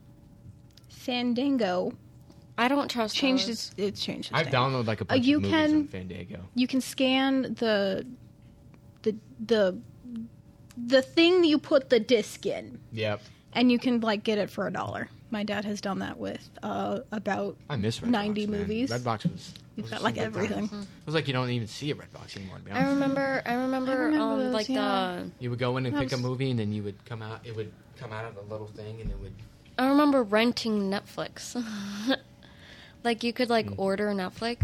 Speaker 1: Fandango
Speaker 4: I don't trust
Speaker 1: changed
Speaker 4: those.
Speaker 1: its it's changed. Its
Speaker 2: I've
Speaker 1: name.
Speaker 2: downloaded like a bunch
Speaker 1: you
Speaker 2: of movies
Speaker 1: can-
Speaker 2: on Fandango.
Speaker 1: You can scan the the the the thing that you put the disc in,
Speaker 2: Yep.
Speaker 1: and you can like get it for a dollar. My dad has done that with uh, about
Speaker 2: I miss Redbox,
Speaker 1: ninety
Speaker 2: man.
Speaker 1: movies.
Speaker 2: Redbox was.
Speaker 1: You've
Speaker 2: was
Speaker 1: got
Speaker 2: some
Speaker 1: like
Speaker 2: good
Speaker 1: everything.
Speaker 2: times. It was like you don't even see a Redbox anymore. To be
Speaker 4: I
Speaker 2: honest.
Speaker 4: remember. I remember.
Speaker 1: I remember
Speaker 4: um,
Speaker 1: those,
Speaker 4: like
Speaker 1: yeah.
Speaker 4: the.
Speaker 2: You would go in and
Speaker 1: I
Speaker 2: pick a
Speaker 1: was-
Speaker 2: movie, and then you would come out. It would come out of a little thing, and it would.
Speaker 4: I remember renting Netflix. Like you could like
Speaker 2: Hmm.
Speaker 4: order Netflix,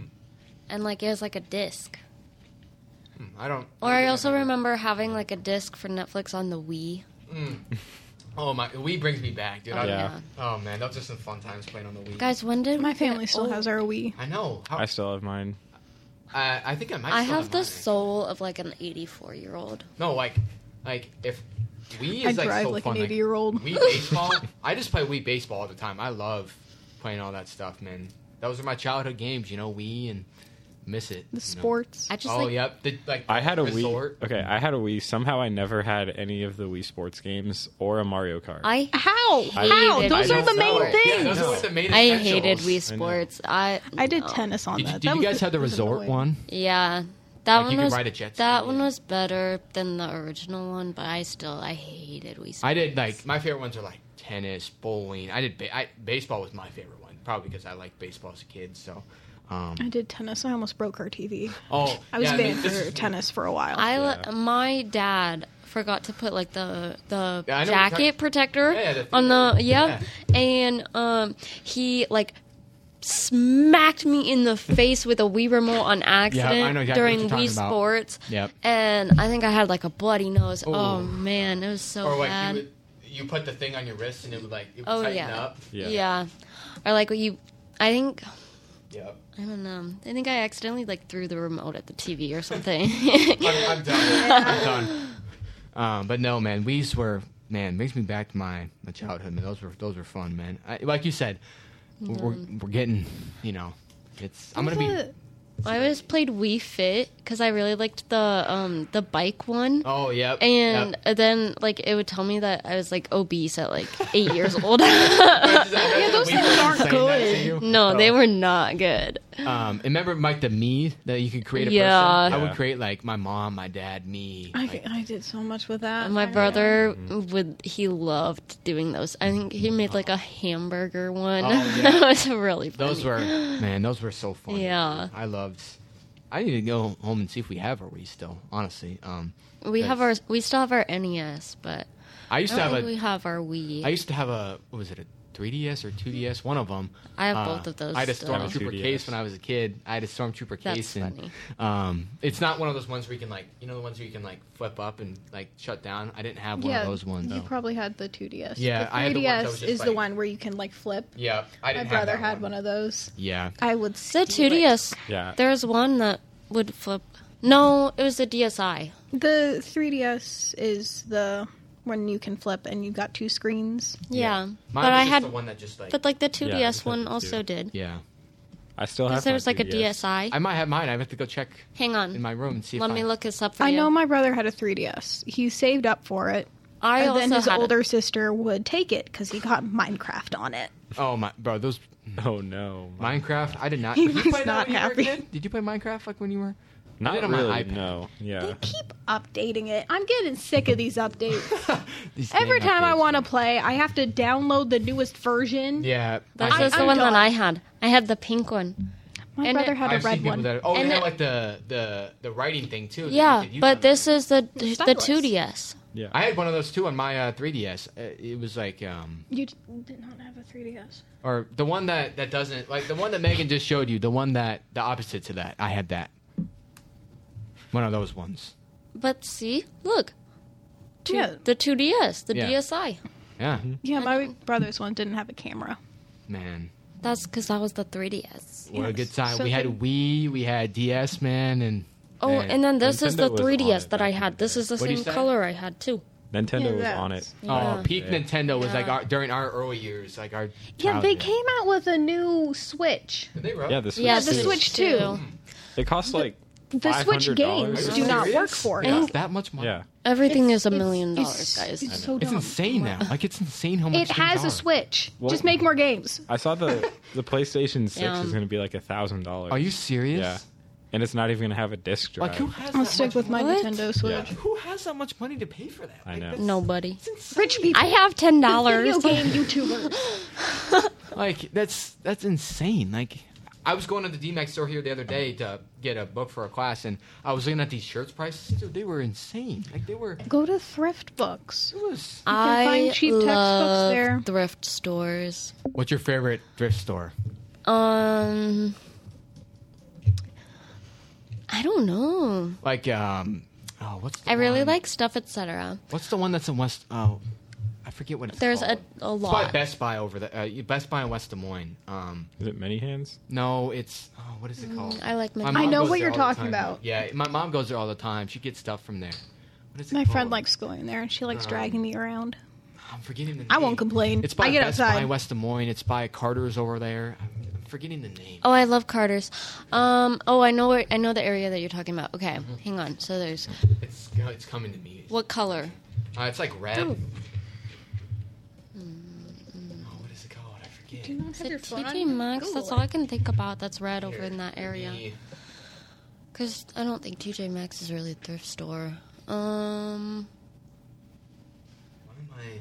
Speaker 4: and like it was like a disc.
Speaker 2: Hmm, I don't.
Speaker 4: Or
Speaker 2: don't
Speaker 4: I
Speaker 2: think
Speaker 4: also
Speaker 2: I've ever-
Speaker 4: remember having like a disc for Netflix on the Wii.
Speaker 2: Mm. Oh my! Wii brings me back, dude.
Speaker 4: Oh,
Speaker 2: I-
Speaker 3: yeah.
Speaker 2: Oh man, those are some fun times playing on the Wii.
Speaker 4: Guys, when did
Speaker 1: My
Speaker 4: we get
Speaker 1: family still
Speaker 4: old?
Speaker 1: has our Wii.
Speaker 2: I know. How,
Speaker 3: I still have mine.
Speaker 2: I, I think I might.
Speaker 4: I
Speaker 2: still
Speaker 4: have the
Speaker 2: mine.
Speaker 4: soul of like an eighty-four year old.
Speaker 2: No, like, like if Wii
Speaker 1: I
Speaker 2: is like
Speaker 1: drive
Speaker 2: so
Speaker 1: like
Speaker 2: fun.
Speaker 1: an eighty-year-old.
Speaker 2: Wii baseball. I just play Wii baseball all the time. I love playing all that stuff, man. Those are my childhood games, you know. Wii and miss it.
Speaker 1: The
Speaker 2: you know.
Speaker 1: sports.
Speaker 4: I just
Speaker 2: Oh
Speaker 4: like
Speaker 2: yep. The, like
Speaker 3: I had a
Speaker 2: resort.
Speaker 3: Wii. Okay, I had a Wii. Somehow I never had any of the Wii Sports games or a Mario Kart.
Speaker 4: I
Speaker 1: How?
Speaker 3: I-
Speaker 1: How?
Speaker 4: hated
Speaker 1: Those
Speaker 3: I
Speaker 1: are the
Speaker 3: don't
Speaker 1: main
Speaker 3: know.
Speaker 2: Yeah,
Speaker 1: things.
Speaker 2: those are what the main
Speaker 4: I
Speaker 2: essentials.
Speaker 4: hated Wii
Speaker 3: I know.
Speaker 4: Sports. I
Speaker 1: I did
Speaker 4: no.
Speaker 1: tennis on
Speaker 2: Did, you-
Speaker 1: that.
Speaker 2: did
Speaker 1: That
Speaker 2: you
Speaker 1: was
Speaker 2: guys have the resort
Speaker 1: annoying.
Speaker 2: one?
Speaker 4: Yeah, that
Speaker 2: Like,
Speaker 4: one
Speaker 2: you could
Speaker 4: was
Speaker 2: ride a jet
Speaker 4: that
Speaker 2: ski
Speaker 4: one
Speaker 2: and-
Speaker 4: was better than the original one, but I still I hated Wii Sports.
Speaker 2: I did like my favorite ones are like tennis, bowling. I did ba- I, baseball was my favorite one, probably because I liked baseball as a kid. So, um,
Speaker 1: I did tennis. I almost broke our T V.
Speaker 2: oh,
Speaker 1: I was
Speaker 2: yeah,
Speaker 1: banned
Speaker 2: mean, this
Speaker 1: for
Speaker 2: is-
Speaker 1: tennis for a while.
Speaker 4: I
Speaker 3: Yeah.
Speaker 4: le- my dad forgot to put like the the
Speaker 2: Yeah, I know what you're
Speaker 4: jacket
Speaker 2: talking-
Speaker 4: protector
Speaker 2: Yeah, yeah, the-
Speaker 4: on the
Speaker 2: yeah.
Speaker 4: yeah, and um he like smacked me in the face with a Wii remote on accident
Speaker 2: I know exactly
Speaker 4: during
Speaker 2: what you're
Speaker 4: Wii
Speaker 2: talking about.
Speaker 4: Sports.
Speaker 2: Yep.
Speaker 4: And I think I had like a bloody nose.
Speaker 2: Ooh.
Speaker 4: Oh man, it was so
Speaker 2: Or like
Speaker 4: bad.
Speaker 2: you would, you put the thing on your wrist and it would like it would
Speaker 4: Oh,
Speaker 2: tighten
Speaker 4: yeah.
Speaker 2: up.
Speaker 3: Yeah.
Speaker 4: yeah. Or like you I think
Speaker 2: Yep.
Speaker 4: I don't know. I think I accidentally like threw the remote at the T V or something.
Speaker 2: I'm, I'm done. I'm done. Um, but no, man, Wii's were man makes me back to my, my childhood. Man, those were those were fun, man. I, like you said, we're we're getting, you know, it's. I'm gonna be.
Speaker 1: The-
Speaker 4: I always played Wii Fit because I really liked the um the bike one.
Speaker 2: Oh, yep.
Speaker 4: And
Speaker 2: yep.
Speaker 4: then, like, it would tell me that I was like obese at like eight years old.
Speaker 2: yeah,
Speaker 1: those things aren't good.
Speaker 4: No, they were not good.
Speaker 2: Um, remember, Mike, the me that you could create a
Speaker 4: Yeah.
Speaker 2: person. I
Speaker 3: Yeah.
Speaker 2: would create like my mom, my dad, me.
Speaker 1: I,
Speaker 2: like-
Speaker 1: I did so much with that.
Speaker 4: My
Speaker 1: I-
Speaker 4: brother would he loved doing those. I think he made like a hamburger one.
Speaker 2: Oh, yeah.
Speaker 4: That was really funny.
Speaker 2: those were man, those were so fun.
Speaker 4: Yeah.
Speaker 2: I loved. I need to go home and see if we have a Wii still. Honestly, um,
Speaker 4: We have our we still have our N E S, but
Speaker 2: I
Speaker 4: I
Speaker 2: used
Speaker 4: don't
Speaker 2: to have
Speaker 4: think
Speaker 2: a.
Speaker 4: we have our Wii.
Speaker 2: I used to have a. What was it? A three D S or two D S? One of them.
Speaker 4: I have both of those
Speaker 2: I had a
Speaker 4: still.
Speaker 2: Stormtrooper
Speaker 3: I have a two D S.
Speaker 2: case when I was a kid. I had a Stormtrooper
Speaker 4: That's
Speaker 2: case, and
Speaker 4: funny.
Speaker 2: um, it's not one of those ones where you can like, you know, the ones where you can like flip up and like shut down. I didn't have one
Speaker 1: Yeah,
Speaker 2: of those ones.
Speaker 1: you
Speaker 2: though.
Speaker 1: probably had the two D S.
Speaker 2: Yeah,
Speaker 1: the
Speaker 2: I had the
Speaker 1: three D S
Speaker 2: ones that was just
Speaker 1: is the
Speaker 2: like-
Speaker 1: one where you can like flip.
Speaker 2: Yeah, I
Speaker 1: My
Speaker 2: didn't.
Speaker 1: brother
Speaker 2: have that
Speaker 1: had one of those.
Speaker 2: Yeah.
Speaker 1: I would
Speaker 4: The
Speaker 1: steal
Speaker 4: two D S.
Speaker 3: Yeah.
Speaker 4: There was one that would flip. No, it was the D S I.
Speaker 1: it. The three D S is the when you can flip and you got two screens.
Speaker 4: Yeah,
Speaker 2: Mine
Speaker 4: but
Speaker 2: was
Speaker 4: I
Speaker 2: just
Speaker 4: had,
Speaker 2: the one that just like.
Speaker 4: but like the two
Speaker 3: Yeah, I
Speaker 4: D S
Speaker 3: just had
Speaker 4: one
Speaker 3: the
Speaker 4: also
Speaker 3: two.
Speaker 4: did.
Speaker 2: yeah.
Speaker 3: I still have.
Speaker 4: Because there
Speaker 3: my
Speaker 4: was like a
Speaker 3: two D S.
Speaker 4: D S I.
Speaker 2: I might have mine. I have to go check
Speaker 4: Hang on,
Speaker 2: in my room and see.
Speaker 4: let
Speaker 2: if
Speaker 4: me
Speaker 2: I,
Speaker 4: look this up for
Speaker 1: I
Speaker 4: you.
Speaker 1: know my brother had a three D S. He saved up for it.
Speaker 4: I
Speaker 1: and
Speaker 4: also
Speaker 1: then his
Speaker 4: had
Speaker 1: older
Speaker 4: it.
Speaker 1: sister would take it because he got Minecraft on it.
Speaker 2: Oh my, bro, those
Speaker 3: Oh no.
Speaker 2: Minecraft. I did not.
Speaker 1: He
Speaker 2: Did you
Speaker 1: was
Speaker 2: play that
Speaker 1: not
Speaker 2: when you were a
Speaker 1: happy.
Speaker 2: kid? Did you play Minecraft like when you were? I
Speaker 3: Not
Speaker 2: did on my
Speaker 3: really.
Speaker 2: iPad.
Speaker 3: No. Yeah.
Speaker 1: They keep updating it. I'm getting sick of these updates.
Speaker 2: These
Speaker 1: Every
Speaker 2: game
Speaker 1: time I
Speaker 2: updates,
Speaker 1: want to
Speaker 2: man.
Speaker 1: play, I have to download the newest version.
Speaker 2: Yeah,
Speaker 4: This
Speaker 1: I-
Speaker 4: is the
Speaker 1: I'm
Speaker 4: one
Speaker 1: done.
Speaker 4: that I had. I had the pink one.
Speaker 1: My
Speaker 4: And
Speaker 1: brother
Speaker 4: it-
Speaker 1: had
Speaker 2: I've
Speaker 1: a red
Speaker 2: seen people
Speaker 1: one.
Speaker 2: that. Oh,
Speaker 4: And
Speaker 2: they had
Speaker 4: it-
Speaker 2: like the the the writing thing too. that you
Speaker 4: Yeah,
Speaker 2: could use
Speaker 4: but
Speaker 2: on
Speaker 4: this
Speaker 2: it.
Speaker 4: is the the
Speaker 1: stylus.
Speaker 4: two D S.
Speaker 3: Yeah.
Speaker 2: I had one of those too on my uh, three D S. Uh, It was like um,
Speaker 1: You d- did not have a three D S.
Speaker 2: or the one that that doesn't like the one that Megan just showed you. The one that the opposite to that. I had that. One of those ones.
Speaker 4: But see, look, two,
Speaker 1: Yeah.
Speaker 4: the two D S, the
Speaker 2: Yeah.
Speaker 4: D S I.
Speaker 2: Yeah,
Speaker 1: Yeah, my brother's one didn't have a camera.
Speaker 2: man.
Speaker 4: That's because that was the three D S.
Speaker 2: What a
Speaker 1: Yes.
Speaker 2: good time.
Speaker 1: So
Speaker 2: we had
Speaker 1: good.
Speaker 2: Wii, we had D S, man, and
Speaker 4: Oh,
Speaker 2: man.
Speaker 4: and then this is
Speaker 3: Nintendo
Speaker 4: the
Speaker 3: was
Speaker 4: three D S
Speaker 3: on it
Speaker 4: that I
Speaker 3: back in
Speaker 4: had.
Speaker 3: the
Speaker 4: This
Speaker 3: day.
Speaker 4: is the
Speaker 2: What'd you
Speaker 4: same
Speaker 2: say?
Speaker 4: color I had too.
Speaker 3: Nintendo
Speaker 1: Yeah,
Speaker 3: was
Speaker 1: that's-
Speaker 3: on it.
Speaker 4: Yeah.
Speaker 2: oh, peak
Speaker 3: Yeah.
Speaker 2: Nintendo was like
Speaker 4: Yeah.
Speaker 2: our, during our early years, like our.
Speaker 1: Yeah, they
Speaker 2: childhood.
Speaker 1: came out with a new Switch.
Speaker 2: Did they really?
Speaker 3: Yeah, the Switch.
Speaker 4: Yeah,
Speaker 1: the
Speaker 3: too.
Speaker 1: Switch too.
Speaker 3: It costs like
Speaker 1: the Switch
Speaker 3: five hundred dollars?
Speaker 1: games
Speaker 2: Are
Speaker 1: do
Speaker 2: you
Speaker 1: not
Speaker 2: serious?
Speaker 1: work for
Speaker 2: Yeah,
Speaker 1: it.
Speaker 2: it's that much money.
Speaker 3: Yeah.
Speaker 4: Everything
Speaker 1: It's-
Speaker 4: is a
Speaker 1: it's-
Speaker 4: million
Speaker 1: it's-
Speaker 4: dollars, guys.
Speaker 1: It's so
Speaker 2: It's
Speaker 1: dumb.
Speaker 2: insane now. Like it's insane how much
Speaker 1: It
Speaker 2: things
Speaker 1: has
Speaker 2: are.
Speaker 1: a Switch.
Speaker 3: Well-
Speaker 1: Just make more games.
Speaker 3: I saw the the PlayStation six
Speaker 4: Yeah.
Speaker 3: is going to be like a thousand dollars.
Speaker 2: Are you serious?
Speaker 3: Yeah, and it's not even going to have a disc drive.
Speaker 2: Like who has
Speaker 1: I'll
Speaker 2: that
Speaker 1: stick
Speaker 2: much
Speaker 1: with my
Speaker 2: money?
Speaker 4: What?
Speaker 1: Nintendo Switch.
Speaker 3: Yeah.
Speaker 2: Who has that much money to pay for that?
Speaker 3: I
Speaker 2: Like,
Speaker 3: know.
Speaker 2: that's-
Speaker 4: Nobody.
Speaker 2: it's insane.
Speaker 1: Rich people.
Speaker 4: I have ten
Speaker 1: Video
Speaker 4: dollars.
Speaker 1: game YouTubers.
Speaker 2: Like that's that's insane. Like I was going to the D MAX store here the other day to get a book for a class, and I was looking at these shirts prices. Dude, they were insane. Like they were.
Speaker 1: Go to Thrift Books.
Speaker 2: It was.
Speaker 1: can
Speaker 4: I
Speaker 1: find cheap textbooks
Speaker 4: love
Speaker 1: there.
Speaker 4: thrift stores.
Speaker 2: What's your favorite thrift store?
Speaker 4: Um, I don't know.
Speaker 2: Like um. Oh, what's the
Speaker 4: I really
Speaker 2: one?
Speaker 4: like Stuff, et cetera.
Speaker 2: What's the one that's in West? Oh, I forget what it's
Speaker 4: There's
Speaker 2: called.
Speaker 4: a, a
Speaker 2: It's by
Speaker 4: lot.
Speaker 2: Best Buy over there. Uh, Best Buy in West Des Moines. Um,
Speaker 3: Is it Many Hands?
Speaker 2: no, it's oh, what is it called?
Speaker 4: I like
Speaker 2: My
Speaker 4: my.
Speaker 2: mom
Speaker 1: I know
Speaker 2: goes
Speaker 1: what
Speaker 2: there
Speaker 1: you're
Speaker 2: all the
Speaker 1: talking
Speaker 2: time.
Speaker 1: about.
Speaker 2: Yeah, my mom goes there all the time. She gets stuff from there. What is it
Speaker 1: My
Speaker 2: called?
Speaker 1: friend likes going there, and she likes
Speaker 2: Um,
Speaker 1: dragging me around.
Speaker 2: I'm forgetting the name.
Speaker 1: I won't complain.
Speaker 2: It's by
Speaker 1: I get
Speaker 2: Best Buy
Speaker 1: outside.
Speaker 2: in West Des Moines. It's by Carter's over there. I'm forgetting the name.
Speaker 4: Oh, I love Carter's. Um. Oh, I know where. I know the area that you're talking about. Okay, hang on. So there's
Speaker 2: It's it's coming to me.
Speaker 4: what color?
Speaker 2: Uh, it's like red.
Speaker 1: Ooh.
Speaker 2: Oh, what is it called? I forget.
Speaker 1: Do you not
Speaker 4: Is
Speaker 1: have your
Speaker 4: it
Speaker 1: phone
Speaker 4: T
Speaker 1: on
Speaker 4: J
Speaker 1: you?
Speaker 4: Maxx?
Speaker 1: Google
Speaker 4: That's
Speaker 1: it.
Speaker 4: all I can think about. That's red over
Speaker 2: Here,
Speaker 4: in that
Speaker 2: let
Speaker 4: area.
Speaker 2: me-
Speaker 4: Because I don't think T J Maxx is really a thrift store. Um.
Speaker 2: Why am I?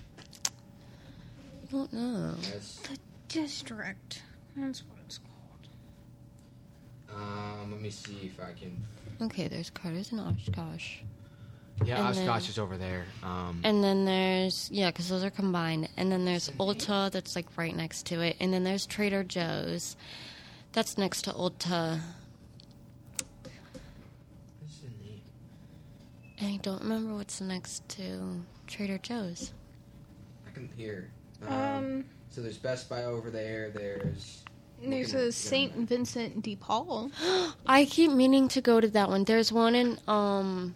Speaker 4: I don't know.
Speaker 2: Yes.
Speaker 1: The district. That's what it's called.
Speaker 2: Um, let me see if I can.
Speaker 4: Okay, there's Carter's and Oshkosh.
Speaker 2: Yeah,
Speaker 4: And then-
Speaker 2: Oshkosh is over there. Um,
Speaker 4: And then there's, yeah, because those are combined. And then there's Ulta that's like right next to it. And then there's Trader Joe's. That's next to Ulta.
Speaker 2: what's the name?
Speaker 4: And I don't remember what's next to Trader Joe's.
Speaker 2: I can hear.
Speaker 1: Um,
Speaker 2: so there's Best Buy over there. There's.
Speaker 1: there's
Speaker 2: looking-
Speaker 1: a Saint Vincent de Paul.
Speaker 4: I keep meaning to go to that one. There's one in um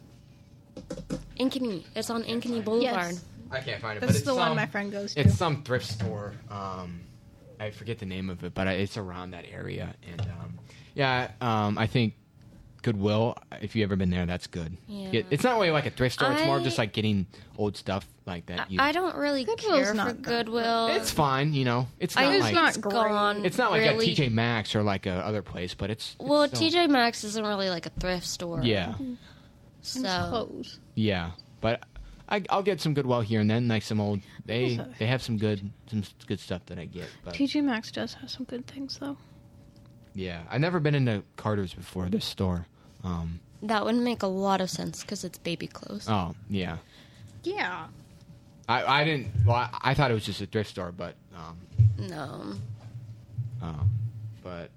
Speaker 4: Ankeny. It's on Ankeny Boulevard.
Speaker 1: Yes.
Speaker 2: I can't find it.
Speaker 1: That's
Speaker 2: but it's
Speaker 1: the one
Speaker 2: some,
Speaker 1: my friend goes to.
Speaker 2: It's some thrift store. Um, I forget the name of it, but I- it's around that area. And um, yeah, um, I think Goodwill. If you ever been there, that's good.
Speaker 4: Yeah.
Speaker 2: Get- it's not really like a thrift store. It's more of
Speaker 4: I-
Speaker 2: just like getting old stuff like that. You,
Speaker 4: I don't really
Speaker 1: Goodwill's
Speaker 4: care
Speaker 1: not
Speaker 4: for
Speaker 1: that
Speaker 4: Goodwill.
Speaker 2: it's fine, you know. It's not
Speaker 4: I
Speaker 1: It's
Speaker 2: like
Speaker 1: not
Speaker 4: it's
Speaker 1: great.
Speaker 4: gone.
Speaker 2: it's not like
Speaker 4: really.
Speaker 2: a T J Maxx or like a other place, but it's, it's
Speaker 4: Well,
Speaker 2: still-
Speaker 4: T J Maxx isn't really like a thrift store.
Speaker 2: Yeah,
Speaker 4: So
Speaker 1: Suppose.
Speaker 2: yeah, but I, I'll get some Goodwill here and then, like some old. They
Speaker 1: Also-
Speaker 2: they have some good some good stuff that I get. But
Speaker 1: T J Maxx does have some good things, though.
Speaker 2: yeah, I've never been into Carter's before. This store. Um,
Speaker 4: that would make a lot of sense because it's baby clothes.
Speaker 2: oh yeah,
Speaker 1: Yeah.
Speaker 2: I I didn't. Well, I, I thought it was just a thrift store, but um,
Speaker 4: No.
Speaker 2: um, but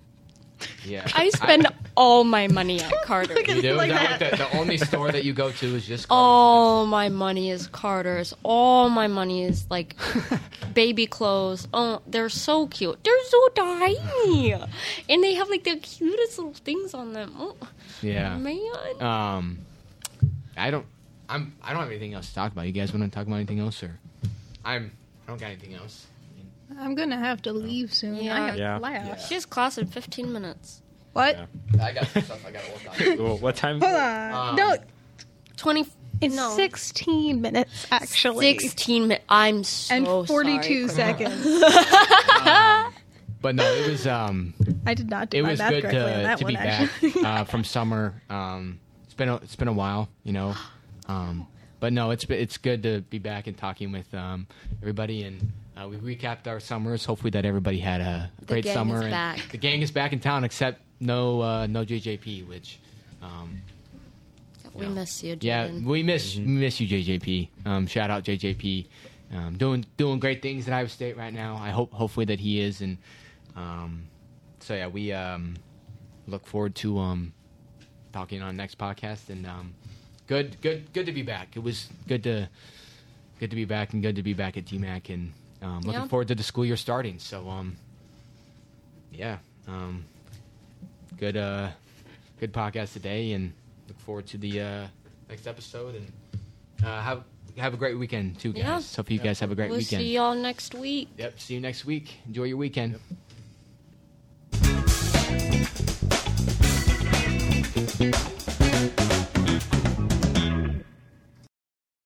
Speaker 2: yeah,
Speaker 4: I spend all my money at Carter's.
Speaker 1: Look at
Speaker 2: You do?
Speaker 1: like
Speaker 2: Is that
Speaker 1: that.
Speaker 2: what the, the only store that you go to is just Carter's?
Speaker 4: All my money is Carter's. All my money is like baby clothes. Oh, they're so cute. They're so tiny, and they have like the cutest little things on them. Oh,
Speaker 2: Yeah.
Speaker 4: man.
Speaker 2: Um, I don't. I'm. I don't have anything else to talk about. You guys want to talk about anything else, or I'm. I don't got anything else.
Speaker 1: I'm gonna have to leave soon.
Speaker 4: Yeah.
Speaker 1: I have
Speaker 3: Yeah.
Speaker 1: class.
Speaker 4: She has class in fifteen minutes.
Speaker 1: What?
Speaker 3: Yeah.
Speaker 2: I got some stuff I got to work on.
Speaker 3: Well, what time?
Speaker 1: Hold on.
Speaker 2: Um,
Speaker 1: no,
Speaker 4: Twenty.
Speaker 1: it's
Speaker 4: no.
Speaker 1: sixteen minutes actually,
Speaker 4: Sixteen minutes. I'm so
Speaker 1: and forty-two
Speaker 4: sorry.
Speaker 1: seconds.
Speaker 2: Um, but no, it was. Um,
Speaker 1: I did not do
Speaker 2: it
Speaker 1: my
Speaker 2: was
Speaker 1: math
Speaker 2: good
Speaker 1: correctly on
Speaker 2: to
Speaker 1: that
Speaker 2: to
Speaker 1: one.
Speaker 2: be back
Speaker 1: Actually,
Speaker 2: uh, from summer. Um, it's been a, it's been a while, you know. Um, but no, it's it's good to be back and talking with um, everybody, and uh, we recapped our summers. Hopefully, that everybody had a
Speaker 4: The
Speaker 2: great
Speaker 4: gang
Speaker 2: summer.
Speaker 4: is
Speaker 2: and
Speaker 4: back.
Speaker 2: The gang is back in town, except no uh, no J J P, which. Um,
Speaker 4: We miss you,
Speaker 2: Yeah,
Speaker 4: Jaden.
Speaker 2: we miss we miss you, J J P. Um, shout out J J P, um, doing doing great things at Iowa State right now. I hope hopefully that he is, and um, so yeah, we um, look forward to um, talking on next podcast. And um, good good good to be back. It was good to good to be back, and good to be back at T MAC, and um, looking
Speaker 4: Yeah.
Speaker 2: forward to the school year starting. So um, yeah, um, good uh, good podcast today, and. Look forward to the uh, next episode, and uh, have have a great weekend too, guys.
Speaker 4: Yeah.
Speaker 2: Hope you guys have a great
Speaker 4: We'll
Speaker 2: weekend.
Speaker 4: see y'all next week.
Speaker 2: Yep. See you next week. Enjoy your weekend.
Speaker 3: Yep.
Speaker 1: Bye.